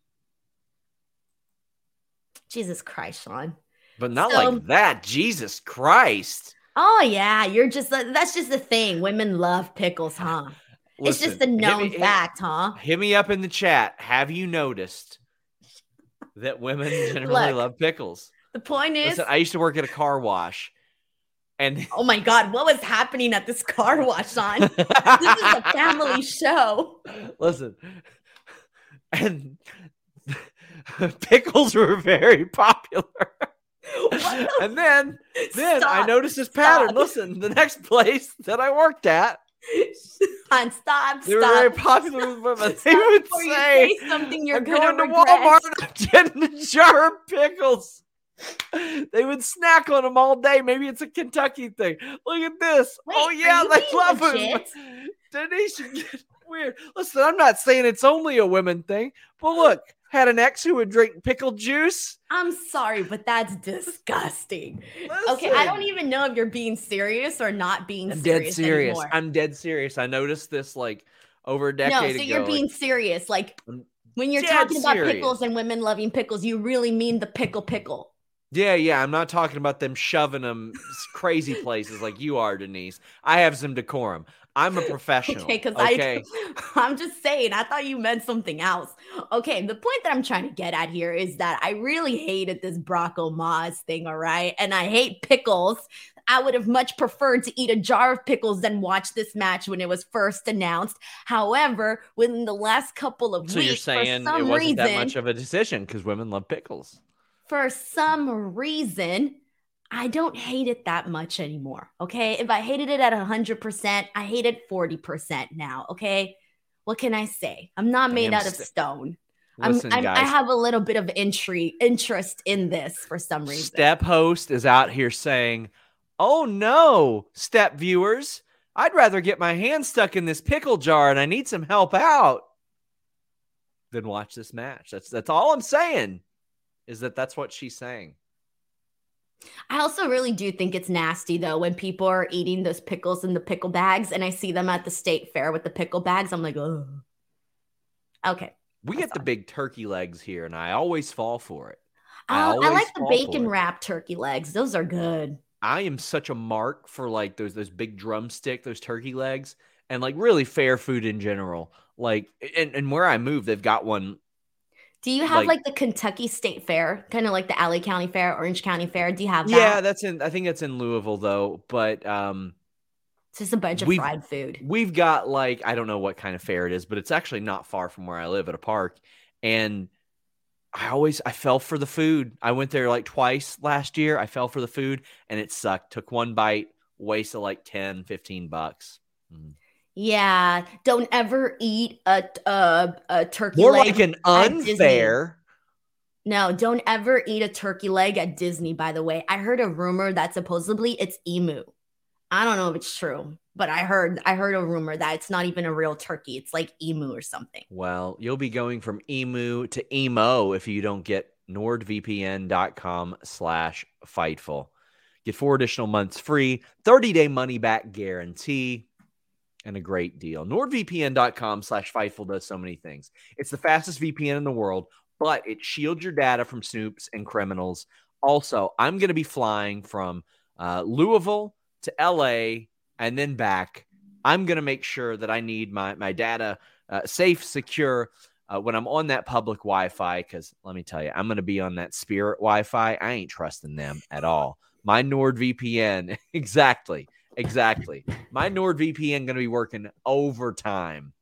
Jesus Christ, Sean. but not So- like that. Jesus Christ. Oh yeah, you're just that's just the thing. Women love pickles, huh? it's Listen, just a hit known me- hit- fact, huh? Hit me up in the chat. Have you noticed that women generally Look, love pickles? The point is, Listen, I used to work at a car wash, and oh my God, what was happening at this car wash, Sean? This is a family show. listen, and pickles were very popular. What the And then, then I Stop. noticed this pattern. Stop. Listen, the next place that I worked at, Sean, stop, they were stop. very popular with women. They Stop would before you say, say something you're I'm gonna going to regret. Walmart, I'm getting a jar of pickles. They would snack on them all day. Maybe it's a Kentucky thing. Look at this. Wait, oh, are yeah, you they being love legit? them. Denise, you get weird. Listen, I'm not saying it's only a women thing, but look, had an ex who would drink pickle juice. I'm sorry, but that's disgusting. Okay, I don't even know if you're being serious or not being I'm serious. dead serious. Anymore. I'm dead serious. I noticed this like over a no, decade so ago. you're being like, serious. Like I'm when you're dead talking about serious. pickles and women loving pickles, you really mean the pickle pickle. Yeah, yeah. I'm not talking about them shoving them crazy places like you are, Denise. I have some decorum. I'm a professional. Okay, because okay? I, I'm just saying, I thought you meant something else. Okay, the point that I'm trying to get at here is that I really hated this Brock Omas thing, all right? And I hate pickles. I would have much preferred to eat a jar of pickles than watch this match when it was first announced. However, within the last couple of So weeks, you're saying for some it wasn't reason, that much of a decision because women love pickles. for some reason, I don't hate it that much anymore. Okay. If I hated it at one hundred percent, I hate it forty percent now. Okay. What can I say? I'm not made Damn out of st- stone. I'm, Listen, I'm, guys. I have a little bit of intri- interest in this for some reason. Step host is out here saying, "Oh no, Step viewers, I'd rather get my hand stuck in this pickle jar and I need some help out than watch this match." That's that's all I'm saying. Is that that's what she's saying. I also really do think it's nasty though when people are eating those pickles in the pickle bags and I see them at the state fair with the pickle bags. I'm like, oh, okay. We get the big turkey legs here, and I always fall for it. I, I always like the fall bacon for it. wrapped turkey legs. Those are good. I am such a mark for like those those big drumstick, those turkey legs, and like really fair food in general. Like, and, and where I moved, they've got one. Do you have like, like the Kentucky State Fair, kind of like the L A County Fair, Orange County Fair? Do you have that? Yeah, that's in, I think that's in Louisville though. But um, it's just a bunch of we've, fried food. We've got like, I don't know what kind of fair it is, but it's actually not far from where I live at a park. And I always, I fell for the food. I went there like twice last year. I fell for the food and it sucked. Took one bite, wasted like ten, fifteen bucks. Mm. Yeah. Don't ever eat a, a, a turkey More leg like an unfair. No, don't ever eat a turkey leg at Disney, by the way. I heard a rumor that supposedly it's emu. I don't know if it's true, but I heard I heard a rumor that it's not even a real turkey. It's like emu or something. Well, you'll be going from emu to emo if you don't get nordvpn.com slash Fightful. Get four additional months free, thirty-day money-back guarantee, and a great deal. NordVPN.com slash Fightful does so many things. It's the fastest V P N in the world, but it shields your data from snoops and criminals. Also, I'm going to be flying from uh, Louisville to L A and then back. I'm going to make sure that I need my, my data uh, safe, secure uh, when I'm on that public Wi-Fi, because let me tell you, I'm going to be on that Spirit Wi-Fi. I ain't trusting them at all. My NordVPN, exactly, exactly. My NordVPN going to be working overtime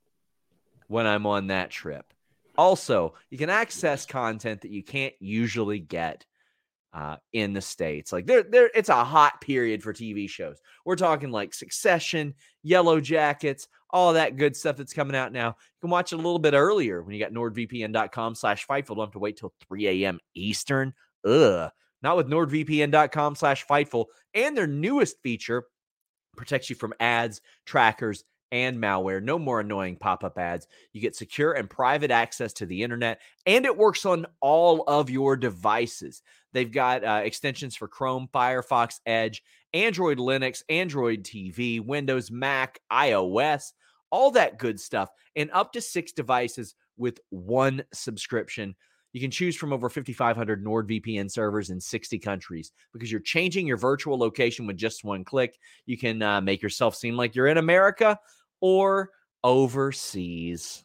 when I'm on that trip. Also, you can access content that you can't usually get uh, in the States. Like there, there, it's a hot period for T V shows. We're talking like Succession, Yellow Jackets, all that good stuff that's coming out now. You can watch it a little bit earlier when you got NordVPN.com slash Fightful. Don't have to wait till three a.m. Eastern. Ugh. Not with NordVPN.com slash Fightful. And their newest feature protects you from ads, trackers, and malware. No more annoying pop-up ads. You get secure and private access to the internet, and it works on all of your devices. They've got uh, extensions for Chrome, Firefox, Edge, Android, Linux, Android T V, Windows, Mac, iOS, all that good stuff, and up to six devices with one subscription. You can choose from over fifty-five hundred NordVPN servers in sixty countries because you're changing your virtual location with just one click. You can uh, make yourself seem like you're in America or overseas.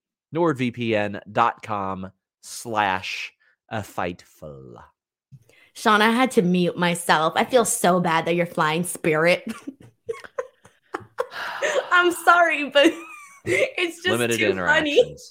NordVPN.com slash Fightful. Sean, I had to mute myself. I feel so bad that you're flying Spirit. I'm sorry, but it's just limited too interactions.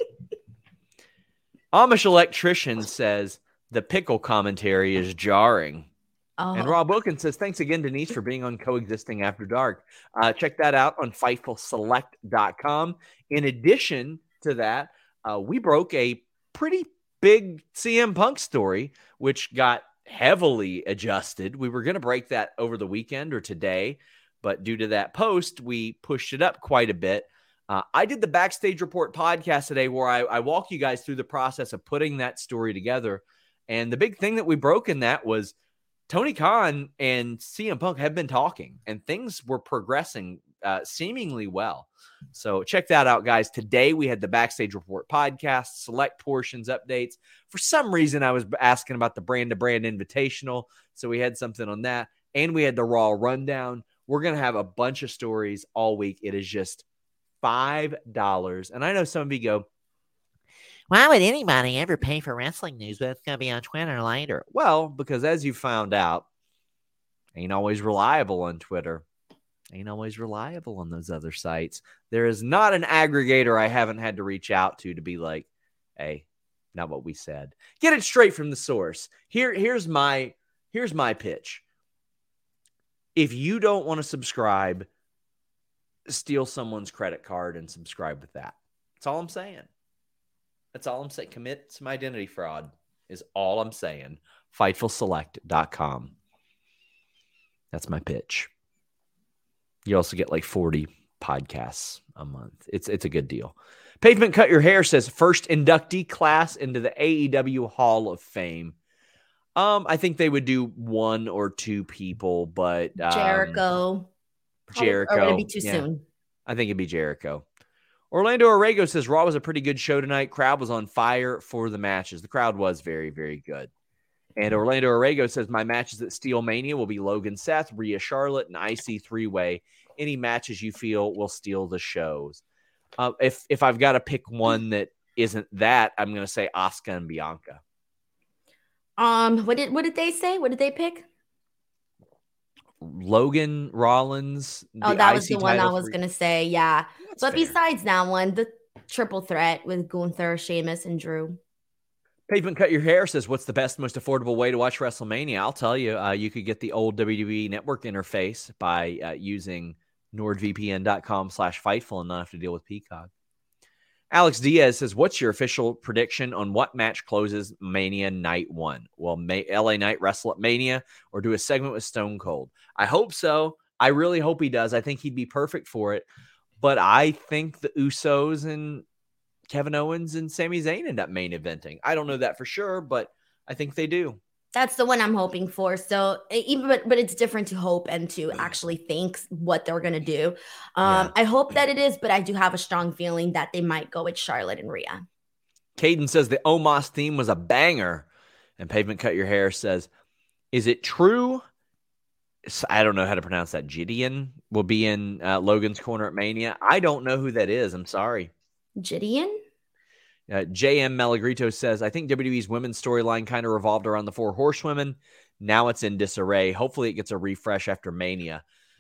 Funny. Amish Electrician says the pickle commentary is jarring. Oh. And Rob Wilkins says, thanks again, Denise, for being on Coexisting After Dark. Uh, check that out on Fightful Select dot com. In addition to that, uh, we broke a pretty big C M Punk story, which got heavily adjusted. We were going to break that over the weekend or today, but due to that post, we pushed it up quite a bit. Uh, I did the Backstage Report podcast today where I, I walk you guys through the process of putting that story together. And the big thing that we broke in that was Tony Khan and C M Punk have been talking, and things were progressing uh, seemingly well. So check that out, guys. Today we had the Backstage Report podcast, select portions, updates. For some reason, I was asking about the Brand to Brand Invitational, so we had something on that. And we had the Raw Rundown. We're going to have a bunch of stories all week. It is just five dollars. And I know some of you go, why would anybody ever pay for wrestling news, but it's going to be on Twitter later? Well, because as you found out, ain't always reliable on Twitter. Ain't always reliable on those other sites. There is not an aggregator I haven't had to reach out to to be like, hey, not what we said. Get it straight from the source. Here, here's my, here's my pitch. If you don't want to subscribe, steal someone's credit card and subscribe with that. That's all I'm saying. That's all I'm saying. Commit some identity fraud is all I'm saying. Fightful Select dot com. That's my pitch. You also get like forty podcasts a month. It's it's a good deal. Pavement Cut Your Hair says first inductee class into the A E W Hall of Fame. Um, I think they would do one or two people, but um, Jericho. Jericho. Or would it be too yeah. soon? I think it'd be Jericho. Orlando Orrego says Raw was a pretty good show tonight. Crowd was on fire for the matches. The crowd was very, very good. And Orlando Orrego says my matches at Steel Mania will be Logan Seth, Rhea Charlotte, and I C three-way any matches you feel will steal the shows. Uh, if if I've got to pick one that isn't that, I'm going to say Asuka and Bianca. Um, what did what did they say? What did they pick? Logan Rollins. Oh, that was I C the one I title was for- gonna say. Yeah, That's but fair. besides that one, the triple threat with Gunther, Sheamus, and Drew. Pavement Cut Your Hair says, what's the best, most affordable way to watch WrestleMania? I'll tell you, uh, you could get the old W W E Network interface by uh, using nordvpn.com slash Fightful and not have to deal with Peacock. Alex Diaz says, what's your official prediction on what match closes Mania Night one? Will May- L A Knight wrestle at Mania or do a segment with Stone Cold? I hope so. I really hope he does. I think he'd be perfect for it. But I think the Usos and Kevin Owens and Sami Zayn end up main eventing. I don't know that for sure, but I think they do. That's the one I'm hoping for. So even but, but it's different to hope and to actually think what they're gonna do. Um, Yeah. I hope that it is, but I do have a strong feeling that they might go with Charlotte and Rhea. Caden says the Omos theme was a banger. And Pavement Cut Your Hair says, is it true? I don't know how to pronounce that. Gideon will be in uh, Logan's Corner at Mania. I don't know who that is. I'm sorry. Gideon? Uh, J M Malagrito says, I think W W E's women's storyline kind of revolved around the four horsewomen. Now it's in disarray. Hopefully it gets a refresh after Mania.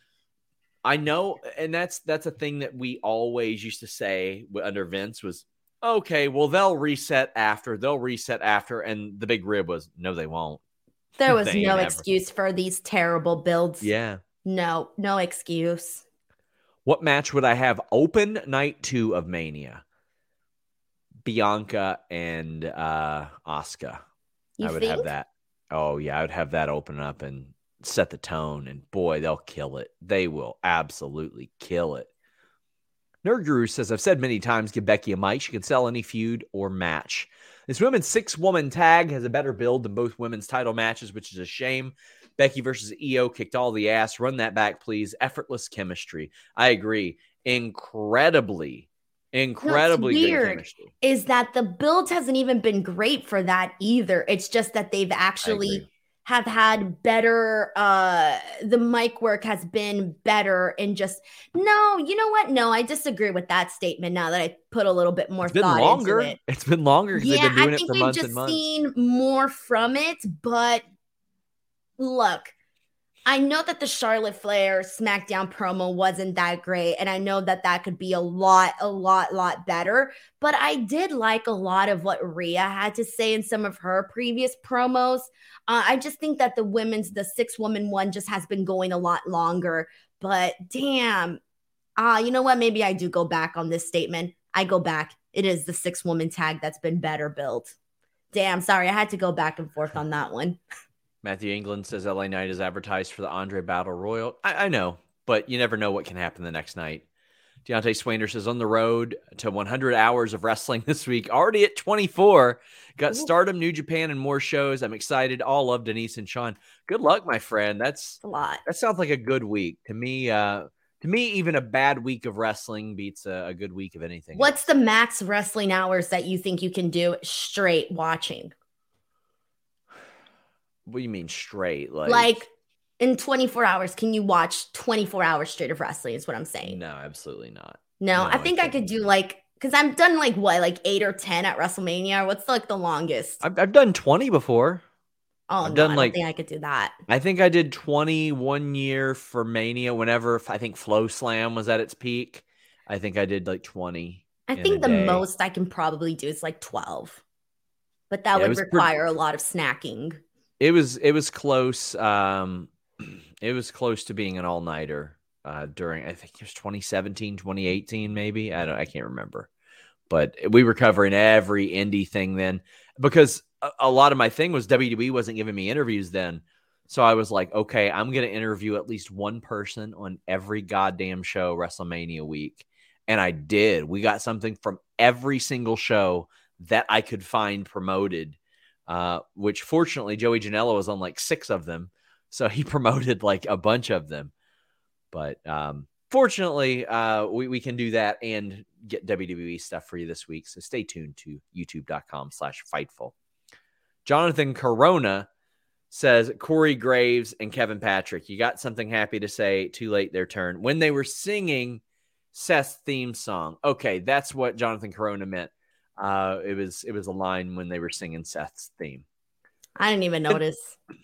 I know, and that's that's a thing that we always used to say under Vince was, okay, well, they'll reset after. They'll reset after. And the big rib was, no, they won't. There was They no never. excuse for these terrible builds. Yeah. No, no excuse. What match would I have open night two of Mania? Bianca and uh, Asuka. You I would think? have that. Oh, yeah. I would have that open up and set the tone. And boy, they'll kill it. They will absolutely kill it. Nerd Guru says, I've said many times, give Becky a mic. She can sell any feud or match. This women's six-woman tag has a better build than both women's title matches, which is a shame. Becky versus E O kicked all the ass. Run that back, please. Effortless chemistry. I agree. Incredibly, incredibly What's good weird chemistry. is that the build hasn't even been great for that either. It's just that they've I actually agree. have had better uh the mic work has been better and just no, you know what? No, I disagree with that statement now that I put a little bit more It's been thought longer. into it. It's been longer because Yeah, they've been doing I it think for we've months just and months. seen more from it, but look, I know that the Charlotte Flair SmackDown promo wasn't that great, and I know that that could be a lot, a lot, lot better, but I did like a lot of what Rhea had to say in some of her previous promos. Uh, I just think that the women's, the six-woman one just has been going a lot longer, but damn, ah, uh, you know what? Maybe I do go back on this statement. I go back. It is the six-woman tag that's been better built. Damn, sorry, I had to go back and forth on that one. Matthew England says L A Knight is advertised for the Andre Battle Royal. I, I know, but you never know what can happen the next night. Deontay Swainer says on the road to one hundred hours of wrestling this week, already at twenty-four. Got Ooh. Stardom, New Japan, and more shows. I'm excited. All love Denise and Sean. Good luck, my friend. That's A lot. that sounds like a good week to me. Uh, to me, even a bad week of wrestling beats a, a good week of anything. What's else. the max wrestling hours that you think you can do straight watching? What do you mean straight? Like, Like in twenty-four hours, can you watch twenty-four hours straight of wrestling is what I'm saying. no, absolutely not. No, No, I think I I could couldn't. do like, because I've done like what, like eight or ten at WrestleMania? What's like the longest? I've, I've done twenty before. oh, I've no, done, I don't like- think I could do that. I think I did twenty one year for Mania whenever I think Flow Slam was at its peak. I think I did like twenty. I in think a the day. most I can probably do is like twelve. But that Yeah, it would was pretty- require a lot of snacking. It was it was close. Um, it was close to being an all nighter uh, during I think it was twenty seventeen, twenty eighteen, maybe. I don't I can't remember. But we were covering every indie thing then because a, a lot of my thing was W W E wasn't giving me interviews then. So I was like, okay, I'm going to interview at least one person on every goddamn show WrestleMania week. And I did. We got something from every single show that I could find promoted, uh, which fortunately Joey Janela was on like six of them. So he promoted like a bunch of them. But um, fortunately, uh, we, we can do that and get W W E stuff for you this week. So stay tuned to youtube.com slash Fightful. Jonathan Corona says Corey Graves and Kevin Patrick. You got something happy to say. Too late, their turn. When they were singing Seth's theme song. Okay, that's what Jonathan Corona meant. Uh, it was it was a line when they were singing Seth's theme. I didn't even notice.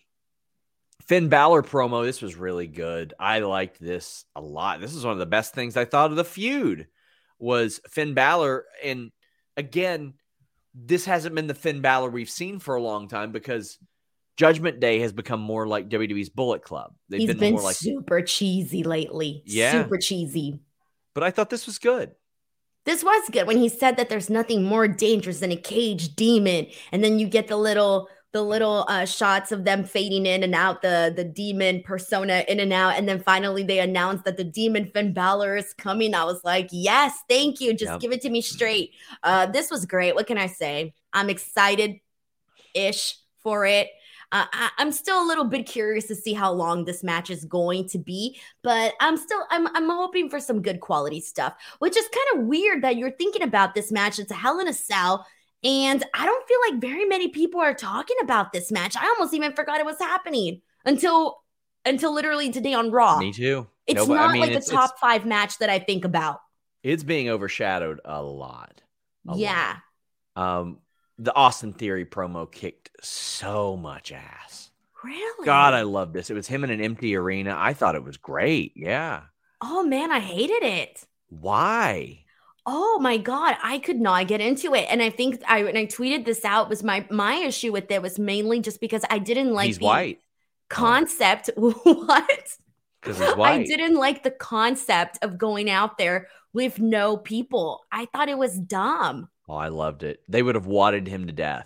Finn Balor promo. This was really good. I liked this a lot. This is one of the best things I thought of the feud was Finn Balor. And again, this hasn't been the Finn Balor we've seen for a long time because Judgment Day has become more like W W E's Bullet Club. They've He's been, been more like super cheesy lately. Yeah. Super cheesy. But I thought this was good. This was good when he said that there's nothing more dangerous than a caged demon. And then you get the little the little uh, shots of them fading in and out, the, the demon persona in and out. And then finally they announced that the demon Finn Balor is coming. I was like, yes, thank you. Just Yep. give it to me straight. Uh, this was great. What can I say? I'm excited-ish for it. Uh, I, I'm still a little bit curious to see how long this match is going to be, but I'm still I'm I'm hoping for some good quality stuff. Which is kind of weird that you're thinking about this match. It's a Hell in a Cell, and I don't feel like very many people are talking about this match. I almost even forgot it was happening until until literally today on Raw. Me too. It's No, but, not I mean, like it's, the top it's, five match that I think about. it's being overshadowed a lot. A Yeah. lot. Um, the Austin Theory promo kicked so much ass. Really? God, I love this. It was him in an empty arena. I thought it was great. Yeah. Oh man, I hated it. Why? Oh my God, I could not get into it. And I think I when I tweeted this out was my my issue with it was mainly just because I didn't like He's the white. concept. What? Because he's white. I didn't like the concept of going out there with no people. I thought it was dumb. Oh, I loved it. They would have wadded him to death.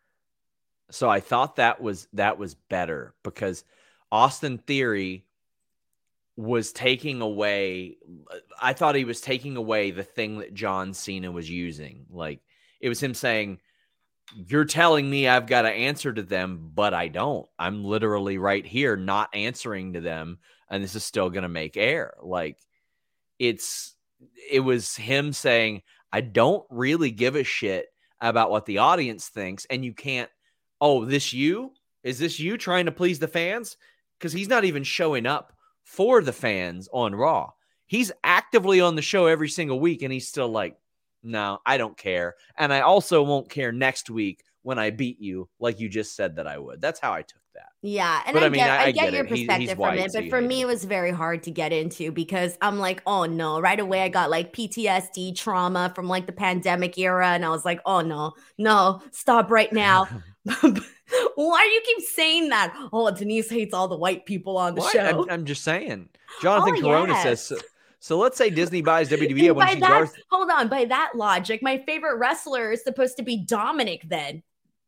So I thought that was that was better because Austin Theory was taking away. I thought he was taking away the thing that John Cena was using. Like it was him saying, "You're telling me I've got to answer to them, but I don't. I'm literally right here, not answering to them, and this is still going to make air." Like it's it was him saying, I don't really give a shit about what the audience thinks. And you can't, oh, this you? Is this you trying to please the fans? Because he's not even showing up for the fans on Raw. He's actively on the show every single week. And he's still like, no, I don't care. And I also won't care next week when I beat you like you just said that I would. That's how I took that. Yeah, and But, I, I mean, get, I- I, I get, get your it. He- he's perspective from white, it, so but you for hate me, him. it was very hard to get into because I'm like, oh no, right away I got like P T S D trauma from like the pandemic era, and I was like, oh no, no, stop right now. Why do you keep saying that? Oh, Denise hates all the white people on the What? show. I'm, I'm just saying. Jonathan Oh, Corona yes. says, so, so let's say Disney buys W W E. I And want by to see that, Darth. hold on, by that logic, my favorite wrestler is supposed to be Dominic then.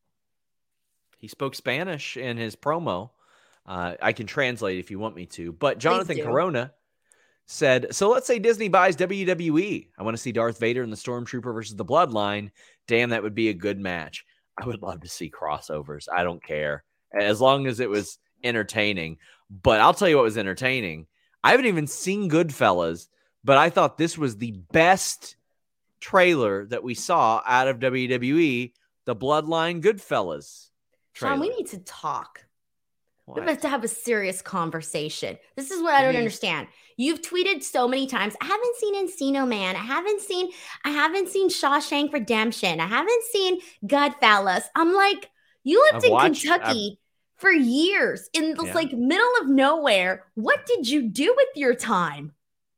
He spoke Spanish in his promo. Uh, I can translate if you want me to. But Jonathan do. Corona said, so let's say Disney buys W W E. I want to see Darth Vader and the Stormtrooper versus the Bloodline. Damn, that would be a good match. I would love to see crossovers. I don't care. As long as it was entertaining. But I'll tell you what was entertaining. I haven't even seen Goodfellas, but I thought this was the best trailer that we saw out of W W E, the Bloodline Goodfellas trailer. Sean, we need to talk. We What? have to have a serious conversation. This is what I don't mean- understand. You've tweeted so many times. I haven't seen Encino Man. I haven't seen. I haven't seen Shawshank Redemption. I haven't seen Goodfellas. I'm like, you lived I've in watched- Kentucky for years in this Yeah. like middle of nowhere. What did you do with your time?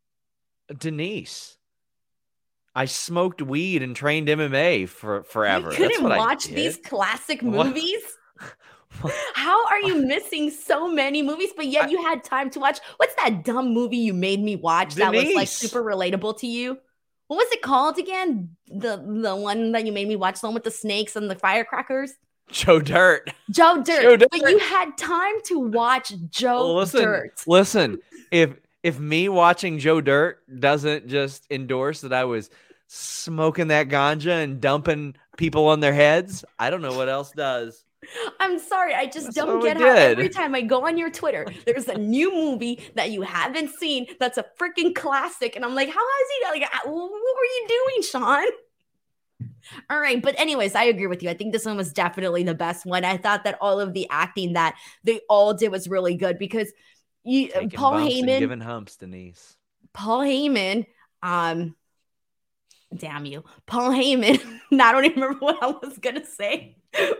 Denise, I smoked weed and trained M M A for forever. You That's couldn't what watch I did. these classic What? movies. How are you missing so many movies, but yet I- you had time to watch? What's that dumb movie you made me watch that was like Denise. super relatable to you? What was it called again? The the one that you made me watch, the one with the snakes and the firecrackers? Joe Dirt. Joe Dirt. Joe But Dirt. you had time to watch Joe listen, Dirt. listen. If if me watching Joe Dirt doesn't just endorse that I was smoking that ganja and dumping people on their heads, I don't know what else does. I'm sorry, I just That's don't what we get how did. every time I go on your Twitter, there's a new movie that you haven't seen that's a freaking classic, and I'm like, how has he? Like, what were you doing, Sean? All right. But anyways, I agree with you. I think this one was definitely the best one. I thought that all of the acting that they all did was really good because you, Taking Paul bumps and Heyman, giving humps, Denise. Paul Heyman, um, damn you, Paul Heyman. I don't even remember what I was gonna say.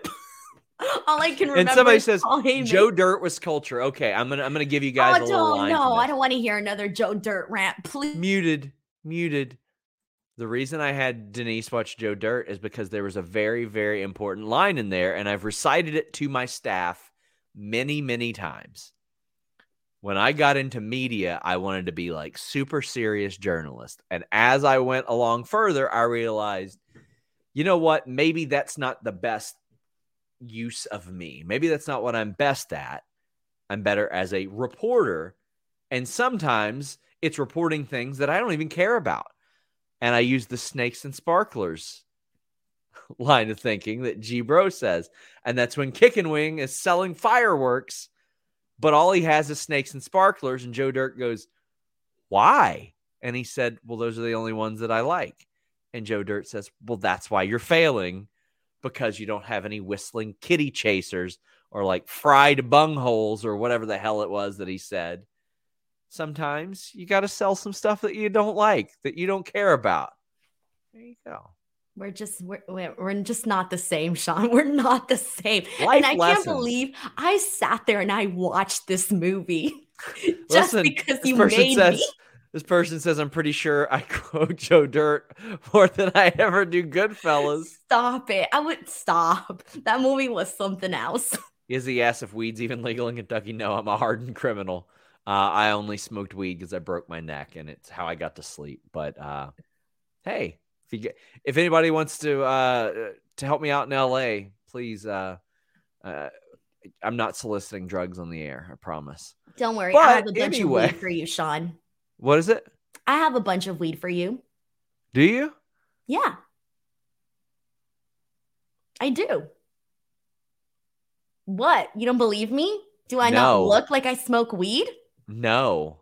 All I can remember. And somebody is says Paul Heyman. Joe Dirt was culture. Okay, I'm gonna I'm gonna give you guys Oh, a little don't line. no, from I this. don't want to hear another Joe Dirt rant, please. Muted, muted. The reason I had Denise watch Joe Dirt is because there was a very, very important line in there, and I've recited it to my staff many, many times. When I got into media, I wanted to be like super serious journalist. And as I went along further, I realized, you know what? Maybe that's not the best use of me. Maybe that's not what I'm best at. I'm better as a reporter. And sometimes it's reporting things that I don't even care about. And I use the snakes and sparklers line of thinking that G Bro says. And that's when Kickin' Wing is selling fireworks, but all he has is snakes and sparklers. And Joe Dirt goes, why? And he said, well, those are the only ones that I like. And Joe Dirt says, well, that's why you're failing, because you don't have any whistling kitty chasers or like fried bungholes or whatever the hell it was that he said. Sometimes you got to sell some stuff that you don't like, that you don't care about. There you go. We're just we're, we're we're just not the same, Sean. We're not the same. Life and I lessons. can't believe I sat there and I watched this movie just Listen, because this you person made says, me. This person says, I'm pretty sure I quote Joe Dirt more than I ever do Goodfellas. Stop it. I would stop. That movie was something else. Izzy asks if weed's even legal in Kentucky. No, I'm a hardened criminal. Uh, I only smoked weed because I broke my neck, and it's how I got to sleep. But uh, hey, if you get, if anybody wants to uh, to help me out in L A, please. Uh, uh, I'm not soliciting drugs on the air. I promise. Don't worry. But I have a bunch anyway. of weed for you, Sean. What is it? I have a bunch of weed for you. Do you? Yeah. I do. What? You don't believe me? Do I not No. look like I smoke weed? No,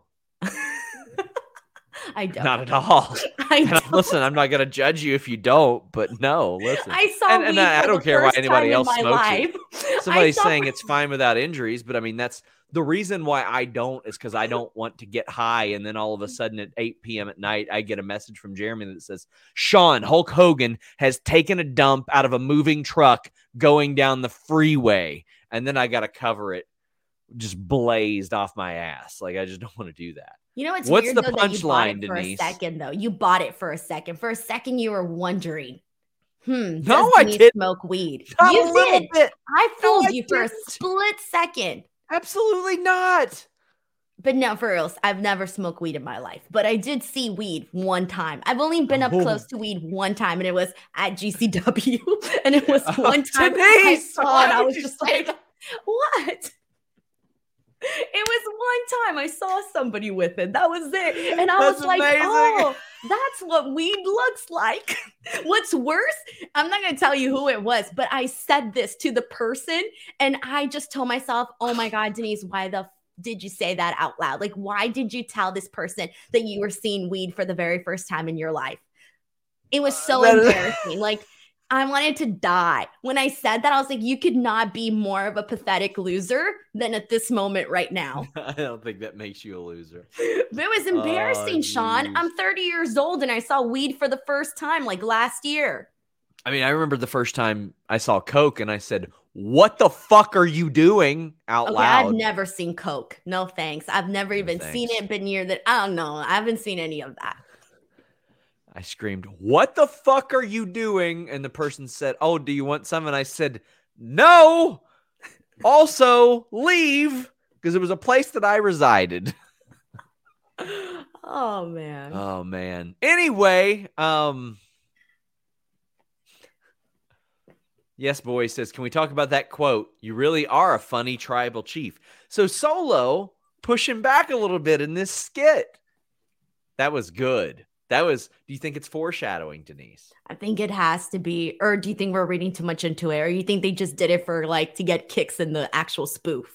I don't. not at all. I And don't. listen, I'm not going to judge you if you don't, but no, listen. I saw and, weed and I, I for don't the care why first anybody time else in my smokes life. it. Somebody's I saw- saying it's fine without injuries, but I mean, that's the reason why I don't is because I don't want to get high. And then all of a sudden at eight p.m. at night, I get a message from Jeremy that says, Sean, Hulk Hogan has taken a dump out of a moving truck going down the freeway. And then I got to cover it just blazed off my ass. Like, I just don't want to do that. You know what's, What's weird, the though, that you bought punchline, it for Denise? a second, though. You bought it for a second. For a second, you were wondering, hmm, No, does I Denise didn't. smoke weed? Not a You little did. bit. I No, fooled I you for a didn't. split second. Absolutely not. But no, for reals, I've never smoked weed in my life. But I did see weed one time. I've only been up Oh. close to weed one time, and it was at G C W. And it was Oh, one time I Denise, saw why it. I would was you just say like, what? It was one time I saw somebody with it. That was it. And I That's was like, amazing. oh, that's what weed looks like. What's worse, I'm not going to tell you who it was, but I said this to the person and I just told myself, oh my God, Denise, why the f- did you say that out loud? Like, why did you tell this person that you were seeing weed for the very first time in your life? It was so that is- embarrassing. Like, I wanted to die. When I said that, I was like, you could not be more of a pathetic loser than at this moment right now. I don't think that makes you a loser. But it was embarrassing, Oh, Sean. geez. I'm thirty years old and I saw weed for the first time like last year. I mean, I remember the first time I saw Coke and I said, what the fuck are you doing out Okay, loud? I've never seen Coke. No thanks. I've never No even seen thanks. it, been near that. I don't know. I haven't seen any of that. I screamed, what the fuck are you doing? And the person said, oh, do you want some? And I said, no. Also, leave, because it was a place that I resided. Oh, man. Oh, man. Anyway, um, Yes Boy says, can we talk about that quote? You really are a funny tribal chief. So Solo pushing back a little bit in this skit. That was good. That was, do you think it's foreshadowing, Denise? I think it has to be. Or do you think we're reading too much into it? Or you think they just did it for like to get kicks in the actual spoof?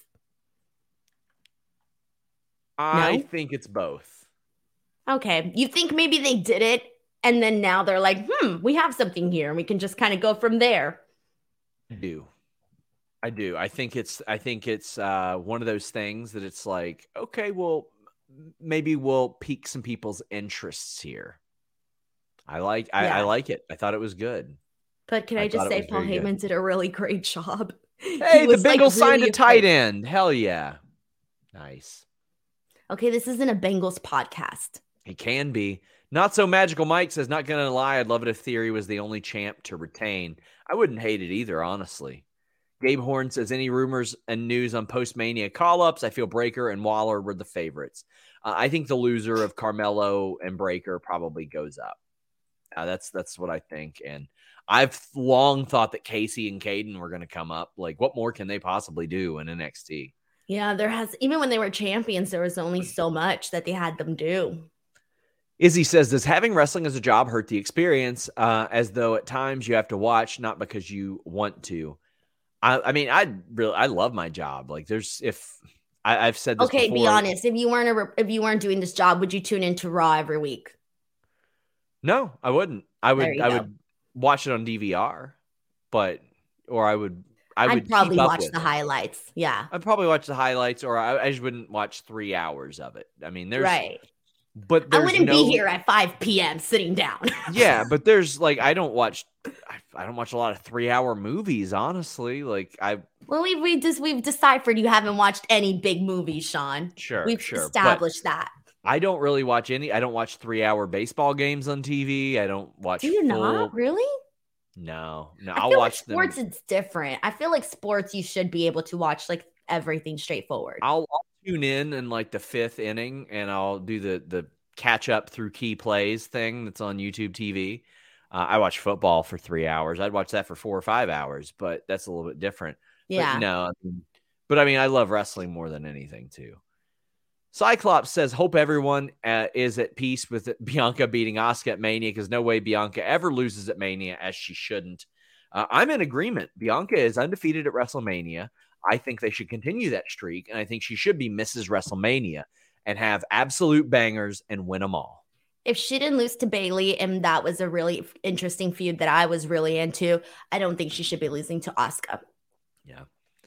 I No? think it's both. Okay. You think maybe they did it And then now they're like, hmm, we have something here, and we can just kind of go from there. I do. I do. I think it's I think it's uh, one of those things that it's like, okay, well, maybe we'll pique some people's interests here. I like I, Yeah. I like it. I thought it was good. But can I, I just thought it say was Paul very Heyman good. did a really great job. Hey, He the was, like, Bengals signed really a tight afraid. end. Hell yeah. Nice. Okay, this isn't a Bengals podcast. He can be. Not so magical Mike says, not going to lie, I'd love it if Theory was the only champ to retain. I wouldn't hate it either, honestly. Gabe Horn says, any rumors and news on post-Mania call-ups? I feel Breaker and Waller were the favorites. Uh, I think the loser of Carmelo and Breaker probably goes up. Uh, that's that's what I think. And I've long thought that Casey and Caden were going to come up. Like, what more can they possibly do in N X T? Yeah, there has, even when they were champions, there was only so much that they had them do. Izzy says, does having wrestling as a job hurt the experience? Uh, as though at times you have to watch, not because you want to. I, I mean, I really, I love my job. Like, there's, if I, I've said this Okay, before. be honest. If you weren't a, if you weren't doing this job, would you tune into Raw every week? No, I wouldn't. I There would, you I go. would watch it on D V R, but, or I would, I would I'd probably keep up watch with the it. highlights. Yeah, I'd probably watch the highlights, or I, I just wouldn't watch three hours of it. I mean, there's, right. but I there's wouldn't no, be here at five p.m. sitting down. yeah, but there's like, I don't watch, I, I don't watch a lot of three hour movies, honestly. Like I, Well, we've we just we've deciphered you haven't watched any big movies, Sean. sure, We've sure. but established that. I don't really watch any, I don't watch three hour baseball games on T V. I don't watch. Do you full, not really? No, no, I I'll feel watch like sports them. it's different. I feel like sports you should be able to watch like everything straightforward. I'll, I'll tune in in like the fifth inning and I'll do the, the catch up through key plays thing that's on YouTube T V. Uh, I watch football for three hours. I'd watch that for four or five hours, but that's a little bit different. Yeah. But no, I mean, but I mean, I love wrestling more than anything too. Cyclops says, hope everyone uh, is at peace with Bianca beating Asuka at Mania because no way Bianca ever loses at Mania, as she shouldn't. Uh, I'm in agreement. Bianca is undefeated at WrestleMania. I think they should continue that streak, and I think she should be Missus WrestleMania and have absolute bangers and win them all. If she didn't lose to Bayley, and that was a really interesting feud that I was really into, I don't think she should be losing to Asuka. Yeah.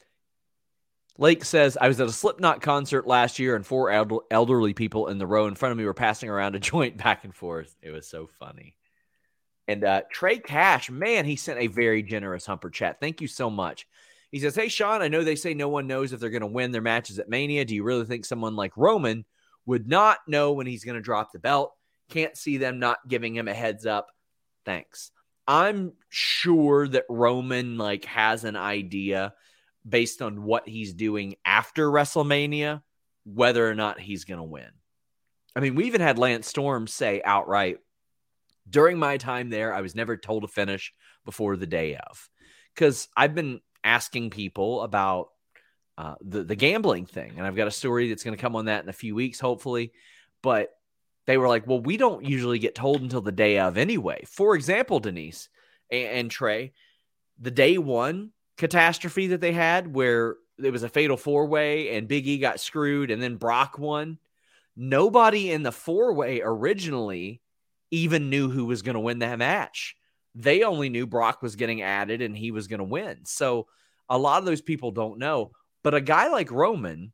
Lake says, I was at a Slipknot concert last year and four elder- elderly people in the row in front of me were passing around a joint back and forth. It was so funny. And uh, Trey Cash, man, he sent a very generous Humper chat. Thank you so much. He says, hey, Sean, I know they say no one knows if they're going to win their matches at Mania. Do you really think someone like Roman would not know when he's going to drop the belt? Can't see them not giving him a heads up. Thanks. I'm sure that Roman like has an idea based on what he's doing after WrestleMania, whether or not he's going to win. I mean, we even had Lance Storm say outright, during my time there, I was never told to finish before the day of. Because I've been asking people about uh, the, the gambling thing, and I've got a story that's going to come on that in a few weeks, hopefully. But they were like, well, we don't usually get told until the day of anyway. For example, Denise and, and Trey, the day one catastrophe that they had where it was a fatal four-way and Big E got screwed and then Brock won. Nobody in the four-way originally even knew who was going to win that match. They only knew Brock was getting added and he was going to win. So a lot of those people don't know. But a guy like Roman,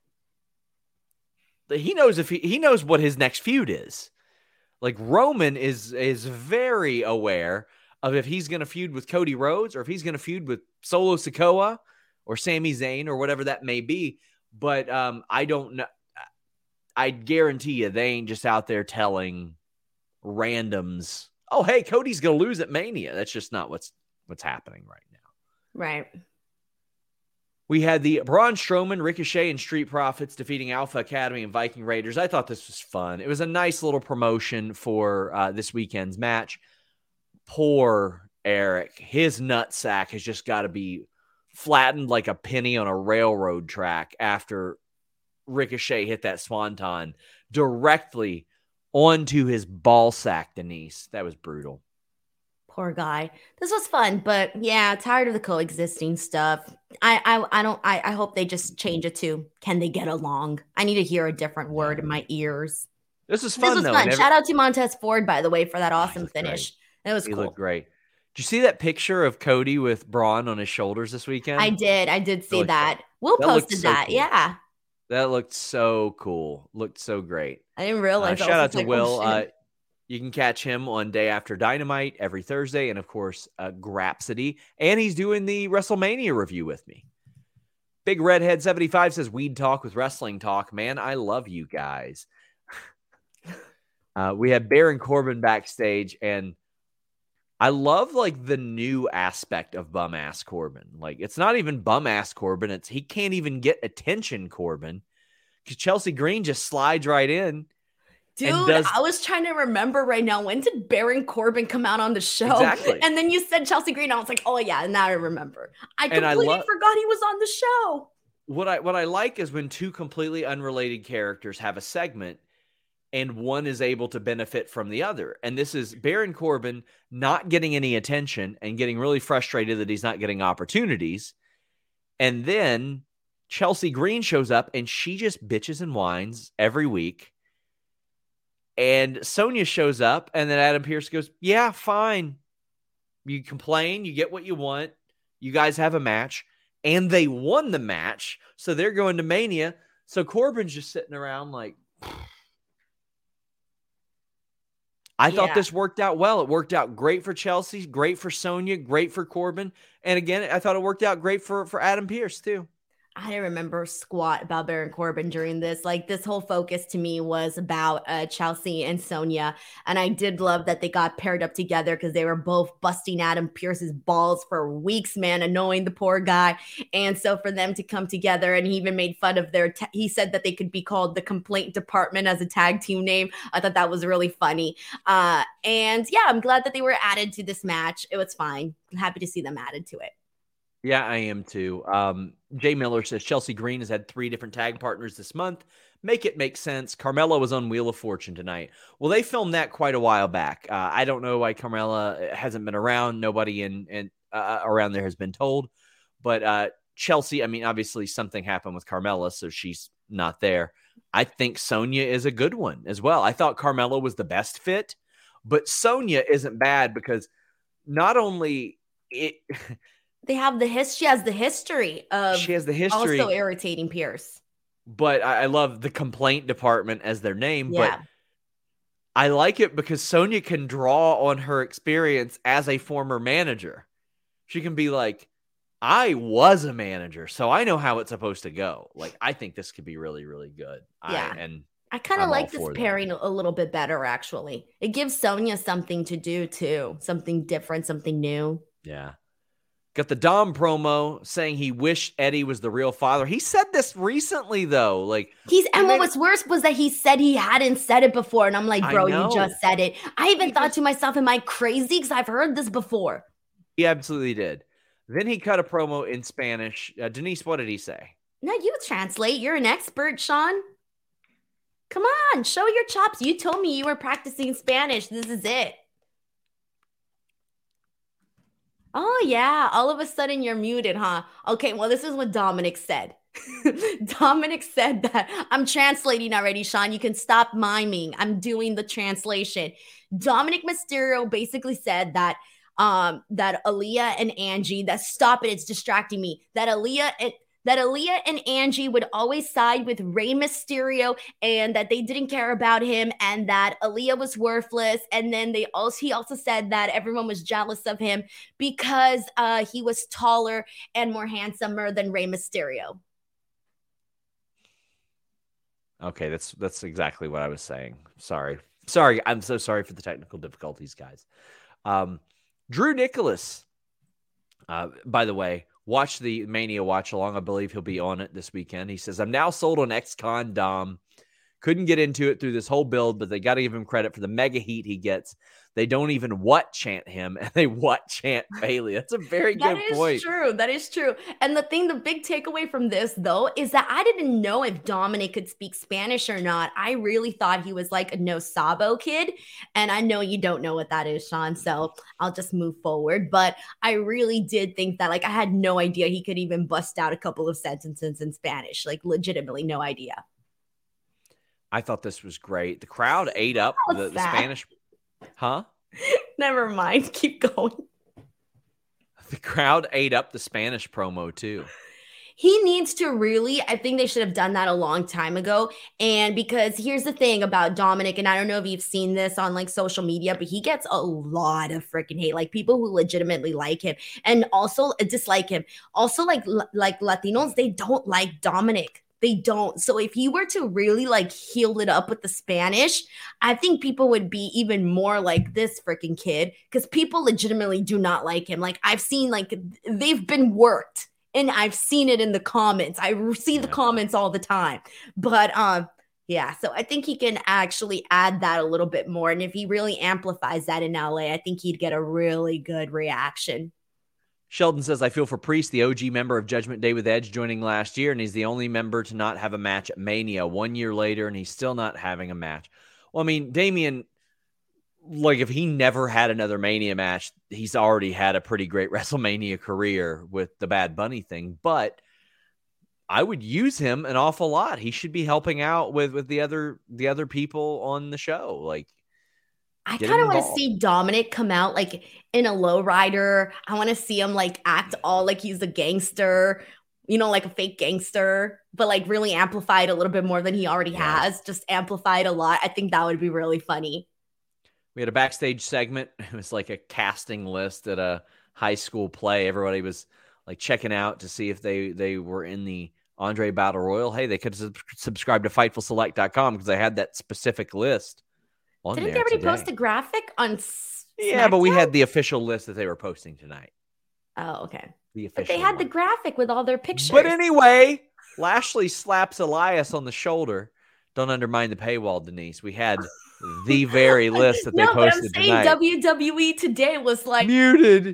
he knows if he, he knows what his next feud is. Like Roman is is very aware of if he's going to feud with Cody Rhodes or if he's going to feud with Solo Sikoa or Sami Zayn or whatever that may be. But um, I don't know. I guarantee you they ain't just out there telling randoms, oh, hey, Cody's going to lose at Mania. That's just not what's what's happening right now. Right. We had the Braun Strowman, Ricochet, and Street Profits defeating Alpha Academy and Viking Raiders. I thought this was fun. It was a nice little promotion for uh, this weekend's match. Poor Eric. His nutsack has just got to be flattened like a penny on a railroad track after Ricochet hit that swanton directly onto his ball sack, Denise. That was brutal. Poor guy. This was fun, but yeah, tired of the coexisting stuff. I I, I don't I, I hope they just change it to can they get along? I need to hear a different word in my ears. This was This fun was though. fun. and every- Shout out to Montez Ford, by the way, for that Oh, he awesome looked finish. great. It was He cool. looked great. Did you see that picture of Cody with Braun on his shoulders this weekend? I did. I did see Really that. Will That looked posted so that. cool. Yeah. That looked so cool. Looked so great. I didn't Uh, realize. I shout was out to like, oh, Will. Uh, shit. you can catch him on Day After Dynamite every Thursday, and of course, uh, Grapsody. And he's doing the WrestleMania review with me. Big Redhead seventy-five says, "Weed Talk with Wrestling Talk." Man, I love you guys. uh, we had Baron Corbin backstage, and I love like the new aspect of bum ass Corbin. Like, it's not even bum ass Corbin. It's he can't even get attention Corbin, because Chelsea Green just slides right in. Dude, does- I was trying to remember right now. When did Baron Corbin come out on the show? Exactly. And then you said Chelsea Green. I was like, oh yeah, now I remember. I And I completely lo- forgot he was on the show. What I what I like is when two completely unrelated characters have a segment and one is able to benefit from the other. And this is Baron Corbin not getting any attention and getting really frustrated that he's not getting opportunities. And then Chelsea Green shows up and she just bitches and whines every week. And Sonya shows up, and then Adam Pearce goes, yeah, fine. You complain, you get what you want. You guys have a match. And they won the match, so they're going to Mania. So Corbin's just sitting around like, I thought Yeah. this worked out well. It worked out great for Chelsea, great for Sonya, great for Corbin. And again, I thought it worked out great for, for Adam Pearce too. I didn't remember squat about Baron Corbin during this. Like, this whole focus to me was about uh, Chelsea and Sonya. And I did love that they got paired up together because they were both busting Adam Pearce's balls for weeks, man, annoying the poor guy. And so for them to come together, and he even made fun of their, ta- he said that they could be called the Complaint Department as a tag team name. I thought that was really funny. Uh, and yeah, I'm glad that they were added to this match. It was fine. I'm happy to see them added to it. Yeah, I am too. Um, Jay Miller says Chelsea Green has had three different tag partners this month. Make it make sense. Carmella was on Wheel of Fortune tonight. Well, they filmed that quite a while back. Uh, I don't know why Carmella hasn't been around. Nobody in, in uh, around there has been told. But uh, Chelsea, I mean, obviously something happened with Carmella, so she's not there. I think Sonya is a good one as well. I thought Carmella was the best fit, but Sonya isn't bad because not only it. They have the history. She has the history of She has the history. also irritating Pierce. But I, I love the complaint department as their name. Yeah. But I like it because Sonya can draw on her experience as a former manager. She can be like, I was a manager, so I know how it's supposed to go. Like, I think this could be really, really good. Yeah. I, and I kind of I'm like all this for that. pairing a little bit better, actually. It gives Sonya something to do, too. Something different, something new. yeah. Got the Dom promo saying he wished Eddie was the real father. He said this recently, though. Like, He's and And what then- was worse was that he said he hadn't said it before. And I'm like, I bro, you know. just said it. I even He thought just- to myself, am I crazy? Because I've heard this before. he absolutely did. Then he cut a promo in Spanish. Uh, Denise, what did he say? No, you translate. You're an expert, Sean. Come on, show your chops. You told me you were practicing Spanish. This is it. Oh, yeah. All of a sudden you're muted, huh? Okay, well, this is what Dominic said. Dominic said that I'm translating already, Sean. You can stop miming. I'm doing the translation. Dominic Mysterio basically said that um that Aaliyah and Angie, that stop it, it's distracting me. That Aaliyah and that Aaliyah and Angie would always side with Rey Mysterio and that they didn't care about him and that Aaliyah was worthless. And then they also he also said that everyone was jealous of him because uh, he was taller and more handsomer than Rey Mysterio. Okay, that's that's exactly what I was saying. Sorry. Sorry. I'm so sorry for the technical difficulties, guys. Um, Drew Nicholas, uh, by the way, watch the Mania watch along. I believe he'll be on it this weekend. He says, I'm now sold on X-Con Dom. Couldn't get into it through this whole build, but they got to give him credit for the mega heat he gets. They don't even what chant him, and they what chant Bailey. That's a very That good is point. true. That is true. And the thing, the big takeaway from this, though, is that I didn't know if Dominic could speak Spanish or not. I really thought he was like a no sabo kid. And I know you don't know what that is, Sean. So I'll just move forward. But I really did think that, like, I had no idea he could even bust out a couple of sentences in Spanish. Like, legitimately no idea. I thought this was great. The crowd ate up the, the Spanish. Huh? Never mind. Keep going. The crowd ate up the Spanish promo too. He needs to really, I think they should have done that a long time ago. And because here's the thing about Dominic, and I don't know if you've seen this on like social media, but he gets a lot of freaking hate, like people who legitimately like him and also dislike him. Also like, like Latinos, they don't like Dominic. They don't. So if he were to really like heal it up with the Spanish, I think people would be even more like this freaking kid because people legitimately do not like him. Like I've seen like they've been worked. And I've seen it in the comments. I see the comments all the time. But um, yeah, so I think he can actually add that a little bit more. And if he really amplifies that in L A, I think he'd get a really good reaction. Sheldon says, I feel for Priest, the O G member of Judgment Day with Edge, joining last year, and he's the only member to not have a match at Mania one year later, and he's still not having a match. Well, I mean, Damian, like if he never had another Mania match, he's already had a pretty great WrestleMania career with the Bad Bunny thing. But I would use him an awful lot. He should be helping out with, with the other the other people on the show. Like, I kind of want to see Dominic come out like in a lowrider. I want to see him like act all like he's a gangster, you know, like a fake gangster, but like really amplified a little bit more than he already yeah. has. Just amplified a lot. I think that would be really funny. We had a backstage segment. It was like a casting list at a high school play. Everybody was like checking out to see if they, they were in the Andre Battle Royal. Hey, they could sub- subscribe to Fightful Select dot com because they had that specific list on Didn't there they already today. post a graphic on S- Yeah, SmackDown? But we had the official list that they were posting tonight. Oh, okay. The official but they had one. the graphic with all their pictures. But anyway, Lashley slaps Elias on the shoulder. Don't undermine the paywall, Denise. We had the very list that they no, posted but I'm saying tonight. W W E today was like muted.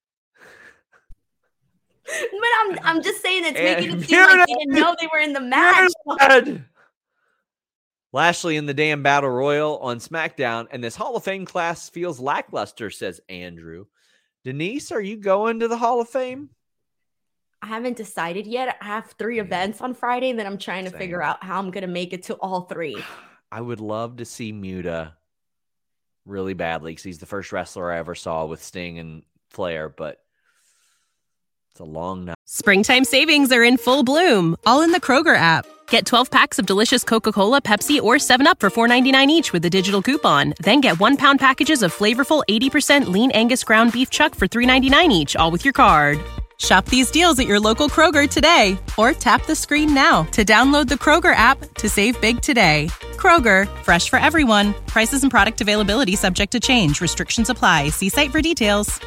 But I'm I'm just saying it's making And it seem like they didn't know they were in the match. Muted. Lashley in the damn Battle Royal on SmackDown, and this Hall of Fame class feels lackluster, says Andrew. Denise, are you going to the Hall of Fame? I haven't decided yet. I have three events on Friday that I'm trying to Same. figure out how I'm going to make it to all three. I would love to see Muta really badly because he's the first wrestler I ever saw with Sting and Flair, but it's a long night. Springtime savings are in full bloom, all in the Kroger app. Get twelve packs of delicious Coca-Cola, Pepsi, or seven up for four ninety-nine each with a digital coupon. Then get one-pound packages of flavorful eighty percent lean Angus ground beef chuck for three ninety-nine each, all with your card. Shop these deals at your local Kroger today, or tap the screen now to download the Kroger app to save big today. Kroger, fresh for everyone. Prices and product availability subject to change. Restrictions apply. See site for details.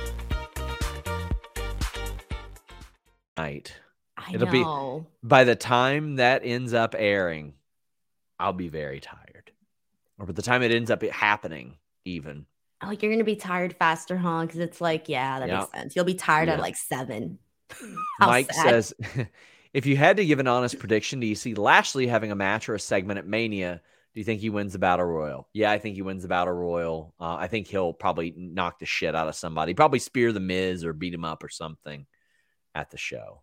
Night. I It'll know. be by the time that ends up airing, I'll be very tired. Or by the time it ends up happening, even. Like you're going to be tired faster, huh? Because it's like, yeah, that Yeah. makes sense. You'll be tired Yeah. at like seven. How Mike sad. says, if you had to give an honest prediction, do you see Lashley having a match or a segment at Mania? Do you think he wins the Battle Royal? Yeah, I think he wins the Battle Royal. Uh, I think he'll probably knock the shit out of somebody. Probably spear the Miz or beat him up or something at the show.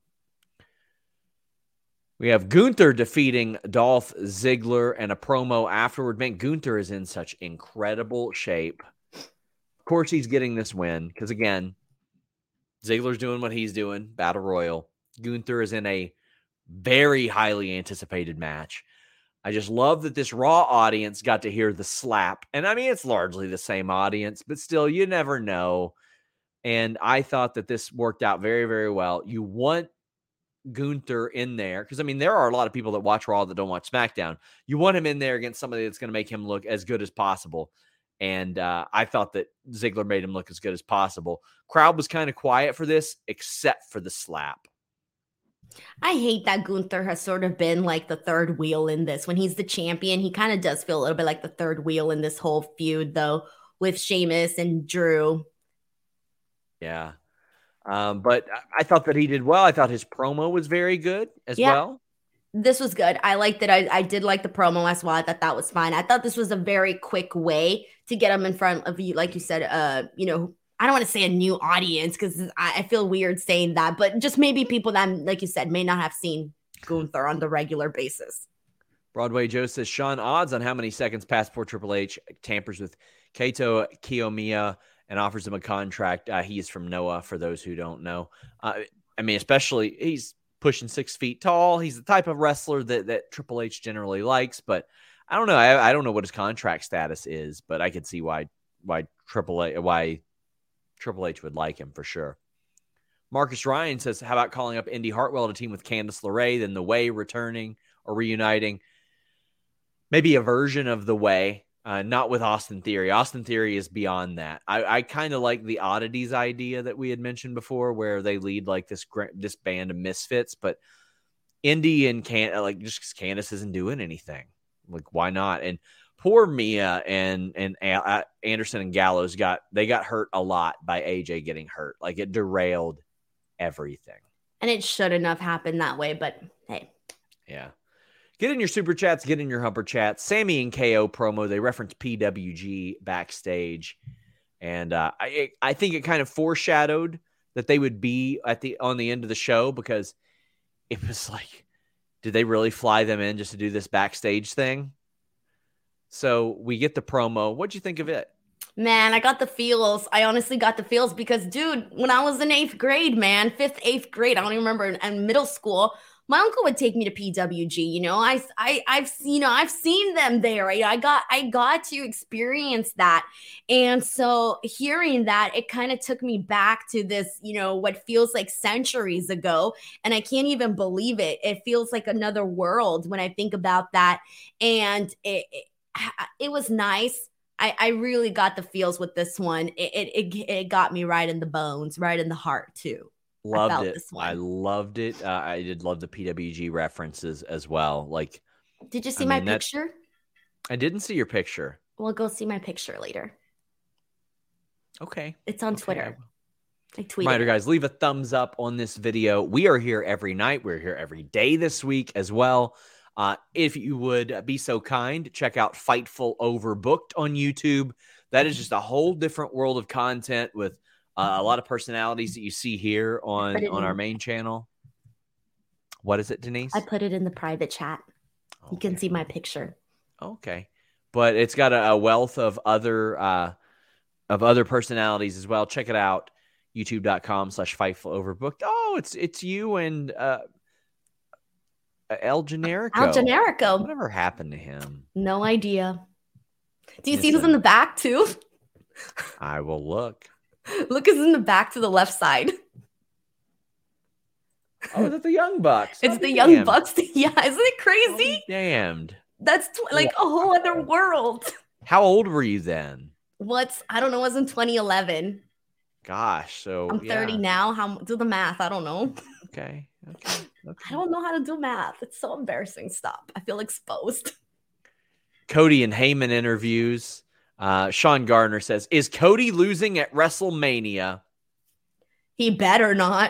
We have Gunther defeating Dolph Ziggler and a promo afterward. Man, Gunther is in such incredible shape. Of course, he's getting this win because, again, Ziggler's doing what he's doing, Battle Royal. Gunther is in a very highly anticipated match. I just love that this Raw audience got to hear the slap. And, I mean, it's largely the same audience, but still, you never know. And I thought that this worked out very, very well. You want Gunther in there because, I mean, there are a lot of people that watch Raw that don't watch SmackDown. You want him in there against somebody that's going to make him look as good as possible. And uh, I thought that Ziggler made him look as good as possible. Crowd was kind of quiet for this, except for the slap. I hate that Gunther has sort of been like the third wheel in this. When he's the champion, he kind of does feel a little bit like the third wheel in this whole feud, though, with Sheamus and Drew. Yeah. Um, but I thought that he did well. I thought his promo was very good as Yeah. well. This was good. I liked it. I, I did like the promo as well. I thought that was fine. I thought this was a very quick way to get him in front of you. Like you said, uh, you know, I don't want to say a new audience because I, I feel weird saying that, but just maybe people that, like you said, may not have seen Gunther on the regular basis. Broadway Joe says, Sean, odds on how many seconds past before Triple H tampers with Kaito Kiyomiya and offers him a contract. Uh, he is from Noah, for those who don't know. Uh, I mean, especially he's pushing six feet tall. He's the type of wrestler that, that Triple H generally likes, but I don't know. I, I don't know what his contract status is, but I could see why why Triple H why Triple H would like him for sure. Marcus Ryan says, how about calling up Indy Hartwell to team with Candice LeRae, then The Way returning or reuniting? Maybe a version of The Way, uh, not with Austin Theory. Austin Theory is beyond that. I, I kind of like the Oddities idea that we had mentioned before, where they lead like this this band of misfits. But Indy and Can like just because Candice isn't doing anything, like why not? And poor Mia and and uh, Anderson and Gallows got they got hurt a lot by A J getting hurt. Like it derailed everything. And it shouldn't have happened that way, but hey. Yeah. Get in your super chats, get in your humper chats. Sammy and K O promo, they referenced P W G backstage. And uh, I I think it kind of foreshadowed that they would be at the on the end of the show, because it was like, did they really fly them in just to do this backstage thing? So we get the promo. What'd you think of it? Man, I got the feels. I honestly got the feels because, dude, when I was in eighth grade, man, fifth, eighth grade, I don't even remember, in, in middle school, my uncle would take me to P W G. You know, I, I, I've, you know, I've seen them there. I, I got, I got to experience that, and so hearing that, it kind of took me back to this, you know, what feels like centuries ago, and I can't even believe it. It feels like another world when I think about that, and it, it, it was nice. I, I really got the feels with this one. It, it it it got me right in the bones, right in the heart too. Loved I it. This one. I loved it. Uh, I did love the P W G references as well. Like, did you see I my mean, that- picture? I didn't see your picture. Well, go see my picture later. Okay. It's on Okay, I Twitter. will. I tweeted. Reminder, it. guys, leave a thumbs up on this video. We are here every night. We're here every day this week as well. Uh, if you would be so kind, check out Fightful Overbooked on YouTube. That is just a whole different world of content with uh, a lot of personalities that you see here on, on our main channel. What is it, Denise? I put it in the private chat. You Okay. can see my picture. Okay. But it's got a, a wealth of other uh, of other personalities as well. Check it out. YouTube.com slash Fightful Overbooked. Oh, it's it's you and uh, El Generico. El Generico. Whatever happened to him? No idea. Do you see Listen. who's in the back too? I will look. Look who's in the back to the left side. Oh, is it the Young Bucks? It's I'll the be Young damned. Bucks. Yeah, isn't it I'll be crazy? damned. That's tw- like a whole other world. How old were you then? What's I don't know. It was in twenty eleven. Gosh, so I'm thirty yeah. now. How do the math? I don't know. Okay, okay, okay. I don't know how to do math. It's so embarrassing. Stop. I feel exposed. Cody and Heyman interviews. Uh, Sean Gardner says, "Is Cody losing at WrestleMania?" He better not.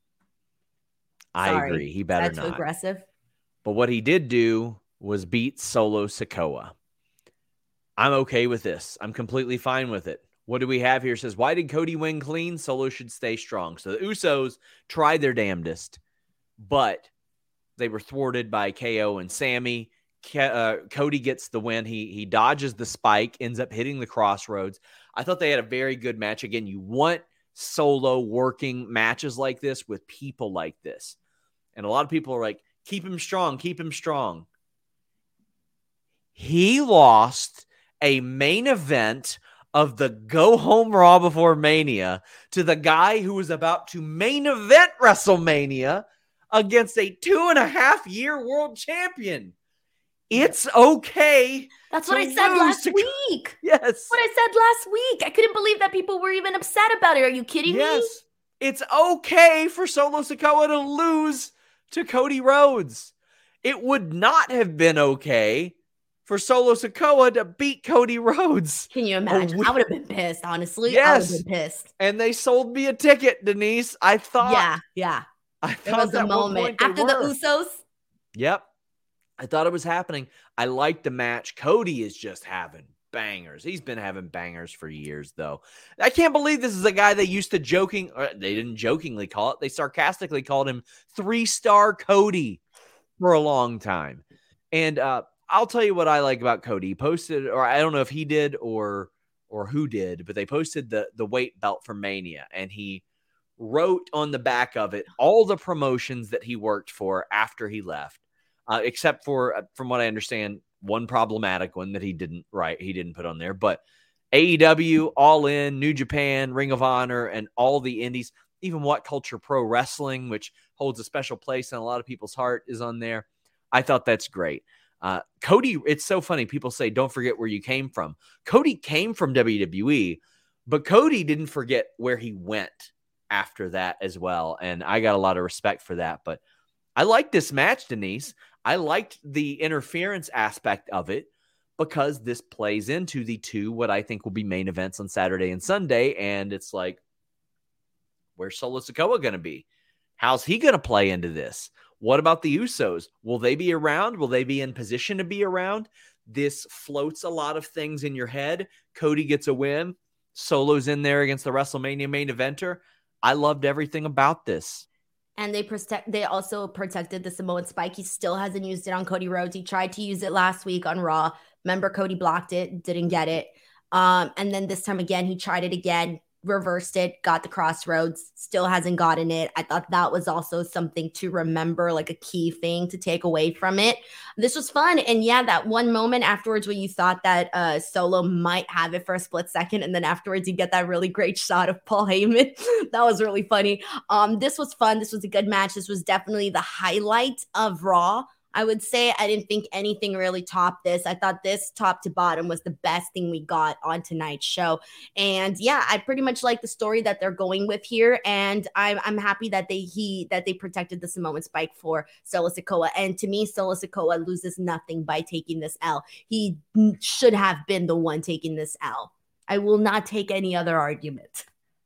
I Sorry. agree. He better That's too not. aggressive. But what he did do was beat Solo Sikoa. I'm okay with this. I'm completely fine with it. What do we have here? It says, why did Cody win clean? Solo should stay strong. So the Usos tried their damnedest, but they were thwarted by K O and Sammy. Ke- uh, Cody gets the win. He he dodges the spike, ends up hitting the crossroads. I thought they had a very good match. Again, you want Solo working matches like this with people like this. And a lot of people are like, keep him strong, keep him strong. He lost a main event of the Go Home Raw before Mania to the guy who was about to main event WrestleMania against a two and a half year world champion. It's okay. That's what to I said lose last to- week. Yes. What I said last week. I couldn't believe that people were even upset about it. Are you kidding me? Yes. It's okay for Solo Sikoa to lose to Cody Rhodes. It would not have been okay for Solo Sikoa to beat Cody Rhodes. Can you imagine? we- I would have been pissed, honestly. Yes. I would have been pissed. And they sold me a ticket, Denise. I thought. Yeah, yeah. I It thought was a at one moment. point they After the were. Usos, Yep. I thought it was happening. I liked the match. Cody is just having bangers. He's been having bangers for years, though. I can't believe this is a guy they used to joking, or they didn't jokingly call it. They sarcastically called him three-star Cody for a long time. And uh, I'll tell you what I like about Cody. He posted, or I don't know if he did or or who did, but they posted the the weight belt for Mania, and he wrote on the back of it all the promotions that he worked for after he left, uh, except for, uh, from what I understand, one problematic one that he didn't write, he didn't put on there. But A E W, All In, New Japan, Ring of Honor, and all the indies, even What Culture Pro Wrestling, which holds a special place in a lot of people's heart, is on there. I thought that's great. Uh, Cody, it's so funny. People say, don't forget where you came from. Cody came from W W E, but Cody didn't forget where he went after that as well. And I got a lot of respect for that. But I liked this match, Denise. I liked the interference aspect of it because this plays into the two, what I think will be main events on Saturday and Sunday. And it's like, where's Solo Sikoa going to be? How's he going to play into this? What about the Usos? Will they be around? Will they be in position to be around? This floats a lot of things in your head. Cody gets a win. Solo's in there against the WrestleMania main eventer. I loved everything about this. And they protect. They also protected the Samoan Spike. He still hasn't used it on Cody Rhodes. He tried to use it last week on Raw. Remember, Cody blocked it, didn't get it. Um, and then this time again, he tried it again, reversed it, got the crossroads, still hasn't gotten it. I thought that was also something to remember, like a key thing to take away from it. This was fun. And yeah, that one moment afterwards where you thought that uh, Solo might have it for a split second, and then afterwards you get that really great shot of Paul Heyman. That was really funny. Um, this was fun. This was a good match. This was definitely the highlight of Raw. I would say I didn't think anything really topped this. I thought this top to bottom was the best thing we got on tonight's show. And yeah, I pretty much like the story that they're going with here. And I'm I'm happy that they he that they protected the Samoan Spike for Solo Sikoa. And to me, Solo Sikoa loses nothing by taking this L. He should have been the one taking this L. I will not take any other argument.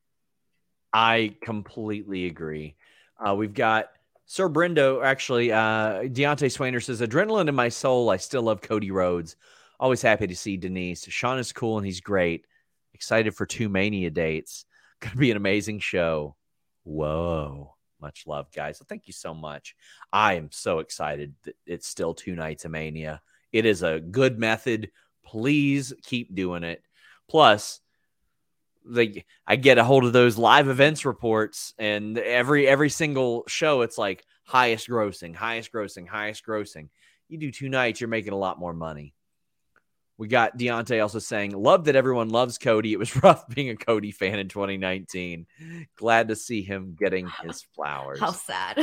I completely agree. Uh, we've got Sir Brendo, actually, uh, Deontay Swainer says, adrenaline in my soul. I still love Cody Rhodes. Always happy to see Denise. Sean is cool and he's great. Excited for two Mania dates. Going to be an amazing show. Whoa. Much love, guys. So thank you so much. I am so excited that it's still two nights of Mania. It is a good method. Please keep doing it. Plus, Like I get a hold of those live events reports, and every every single show, it's like highest grossing, highest grossing, highest grossing. You do two nights, you're making a lot more money. We got Deontay also saying, love that everyone loves Cody. It was rough being a Cody fan in twenty nineteen. Glad to see him getting his flowers. How sad.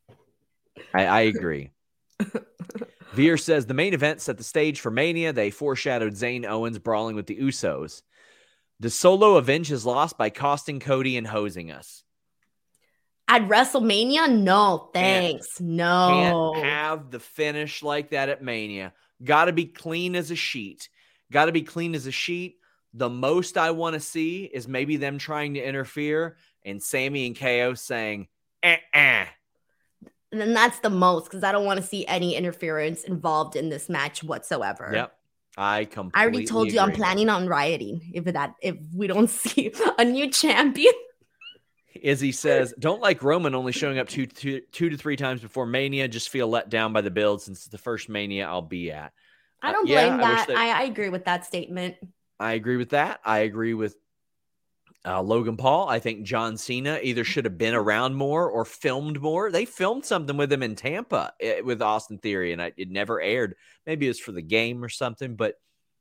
I, I agree. Veer says, the main event set the stage for Mania. They foreshadowed Zayn Owens brawling with the Usos. Does Solo avenge his loss by costing Cody and hosing us? At WrestleMania? No, thanks. Can't, no. Can't have the finish like that at Mania. Got to be clean as a sheet. Got to be clean as a sheet. The most I want to see is maybe them trying to interfere and Sammy and K O saying, eh, eh. And then that's the most, because I don't want to see any interference involved in this match whatsoever. Yep. I completely I already told you agree. I'm planning on rioting if that if we don't see a new champion. Izzy says, don't like Roman only showing up two, two, two to three times before Mania. Just feel let down by the build since it's the first Mania I'll be at. I don't uh, yeah, blame I that. that. I, I agree with that statement. I agree with that. I agree with uh, Logan Paul. I think John Cena either should have been around more or filmed more. They filmed something with him in Tampa uh, with Austin Theory, and I, it never aired. Maybe it was for the game or something. But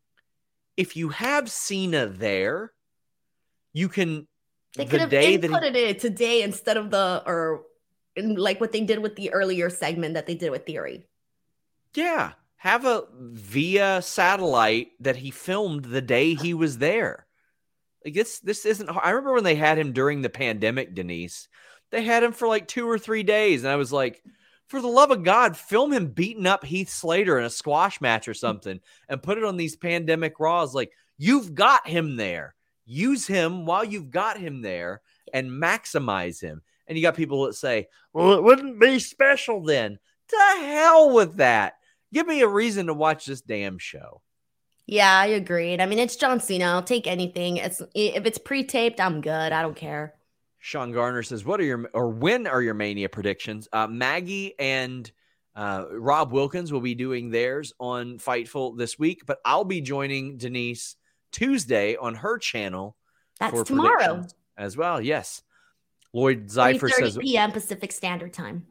if you have Cena there, you can. They could have day inputted he, it today instead of the or in, like what they did with the earlier segment that they did with Theory. Yeah, have a via satellite that he filmed the day he was there. Like this, this isn't. I remember when they had him during the pandemic, Denise. They had him for like two or three days, and I was like, for the love of God, film him beating up Heath Slater in a squash match or something, and put it on these pandemic Raws. Like you've got him there. Use him while you've got him there and maximize him. And you got people that say, well, it wouldn't be special then. To hell with that. Give me a reason to watch this damn show. Yeah, I agreed. I mean, it's John Cena. I'll take anything. It's if it's pre-taped, I'm good. I don't care. Sean Garner says, what are your or when are your Mania predictions? Uh, Maggie and Uh, Rob Wilkins will be doing theirs on Fightful this week, but I'll be joining Denise Tuesday on her channel. That's for tomorrow as well. Yes. Lloyd Zeifer says three p.m. Pacific Standard Time.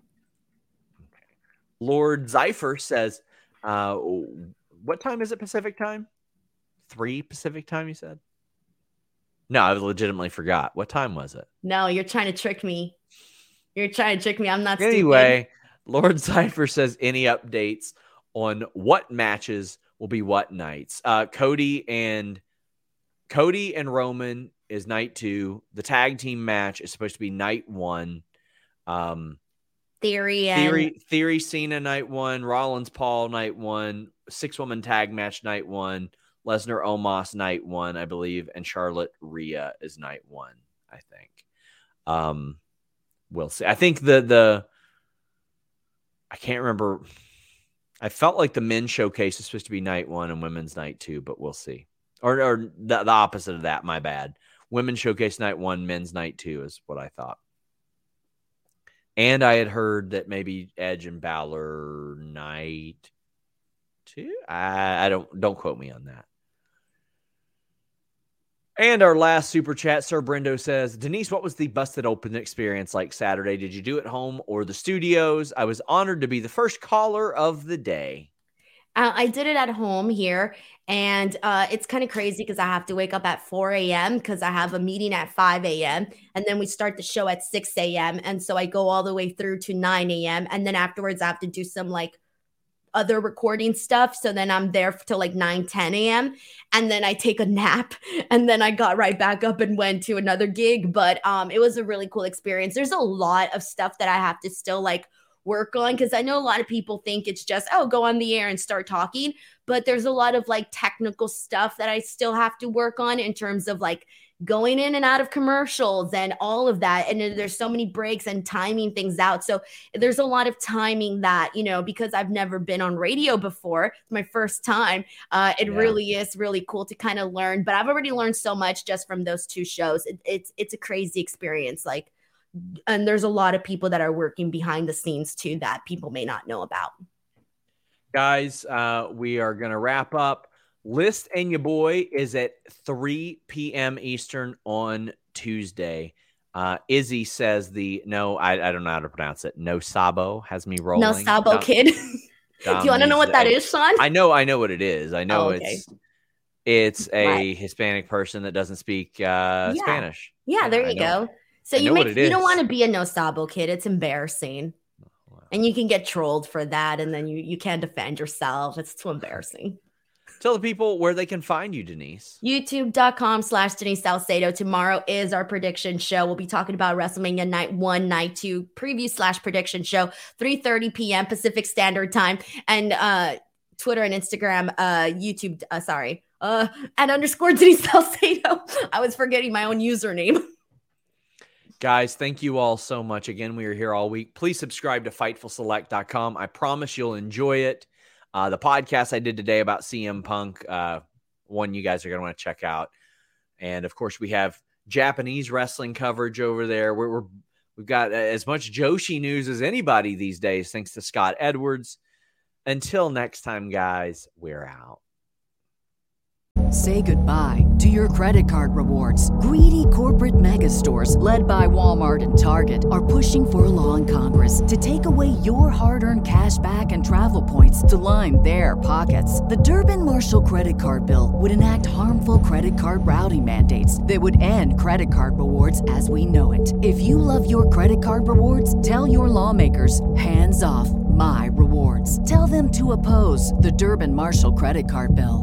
Lord Zeifer says, uh, what time is it Pacific time? Three Pacific time, you said? No, I legitimately forgot. What time was it? No, you're trying to trick me. You're trying to trick me. I'm not Anyway, stupid. Lord Zeifer says any updates on what matches will be what nights. Uh, Cody and Cody and Roman is night two. The tag team match is supposed to be night one. Um, Theory and Theory, Theory, Cena night one. Rollins, Paul night one. Six woman tag match night one. Lesnar, Omos night one, I believe, and Charlotte, Rhea is night one. I think. Um, we'll see. I think the the. I can't remember. I felt like the men's showcase is supposed to be night one and women's night two, but we'll see. Or, or the, the opposite of that, my bad. Women's showcase night one, men's night two is what I thought. And I had heard that maybe Edge and Balor night two. I, I don't don't quote me on that. And our last super chat, Sir Brendo says, Denise, what was the Busted Open experience like Saturday? Did you do it home or the studios? I was honored to be the first caller of the day. Uh, I did it at home here, and uh, it's kind of crazy because I have to wake up at four a.m. because I have a meeting at five a.m. and then we start the show at six a.m. And so I go all the way through to nine a.m. and then afterwards I have to do some like other recording stuff. So then I'm there till like nine, ten a.m. and then I take a nap and then I got right back up and went to another gig. But um, it was a really cool experience. There's a lot of stuff that I have to still like work on because I know a lot of people think it's just, oh, go on the air and start talking. But there's a lot of like technical stuff that I still have to work on in terms of like going in and out of commercials and all of that. And there's so many breaks and timing things out. So there's a lot of timing that, you know, because I've never been on radio before, it's my first time. Uh, it yeah. really is really cool to kind of learn, but I've already learned so much just from those two shows. It, it's, it's a crazy experience. Like, and there's a lot of people that are working behind the scenes too that people may not know about. Guys, uh, we are going to wrap up. List and Your Boy is at three p.m. Eastern on Tuesday. Uh, Izzy says the, no, I, I don't know how to pronounce it. No Sabo has me rolling. No Sabo Dom, kid. Dom Do you want to know what that I, is, Sean? I know, I know what it is. I know oh, okay. it's it's a right. Hispanic person that doesn't speak uh, yeah. Spanish. Yeah, there I you know. go. So you make you don't want to be a No Sabo kid. It's embarrassing. Wow. And you can get trolled for that, and then you, you can't defend yourself. It's too embarrassing. Tell the people where they can find you, Denise. YouTube.com slash Denise Salcedo. Tomorrow is our prediction show. We'll be talking about WrestleMania Night one, Night two, preview slash prediction show, three thirty p.m. Pacific Standard Time. And uh, Twitter and Instagram, uh, YouTube, uh, sorry, uh, at underscore Denise Salcedo. I was forgetting my own username. Guys, thank you all so much. Again, we are here all week. Please subscribe to Fightful Select dot com. I promise you'll enjoy it. Uh, the podcast I did today about C M Punk, uh, one you guys are going to want to check out. And, of course, we have Japanese wrestling coverage over there. We're, we're, we've got as much Joshi news as anybody these days, thanks to Scott Edwards. Until next time, guys, we're out. Say goodbye to your credit card rewards. Greedy corporate mega stores, led by Walmart and Target, are pushing for a law in Congress to take away your hard-earned cash back and travel points to line their pockets. The Durbin-Marshall credit card bill would enact harmful credit card routing mandates that would end credit card rewards as we know it. If you love your credit card rewards, tell your lawmakers, hands off my rewards. Tell them to oppose the Durbin-Marshall credit card bill.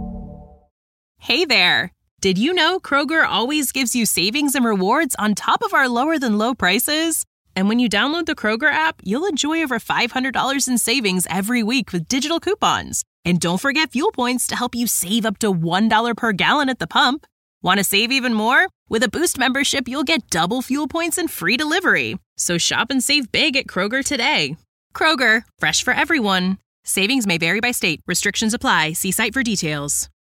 Hey there! Did you know Kroger always gives you savings and rewards on top of our lower-than-low prices? And when you download the Kroger app, you'll enjoy over five hundred dollars in savings every week with digital coupons. And don't forget fuel points to help you save up to one dollar per gallon at the pump. Want to save even more? With a Boost membership, you'll get double fuel points and free delivery. So shop and save big at Kroger today. Kroger, fresh for everyone. Savings may vary by state. Restrictions apply. See site for details.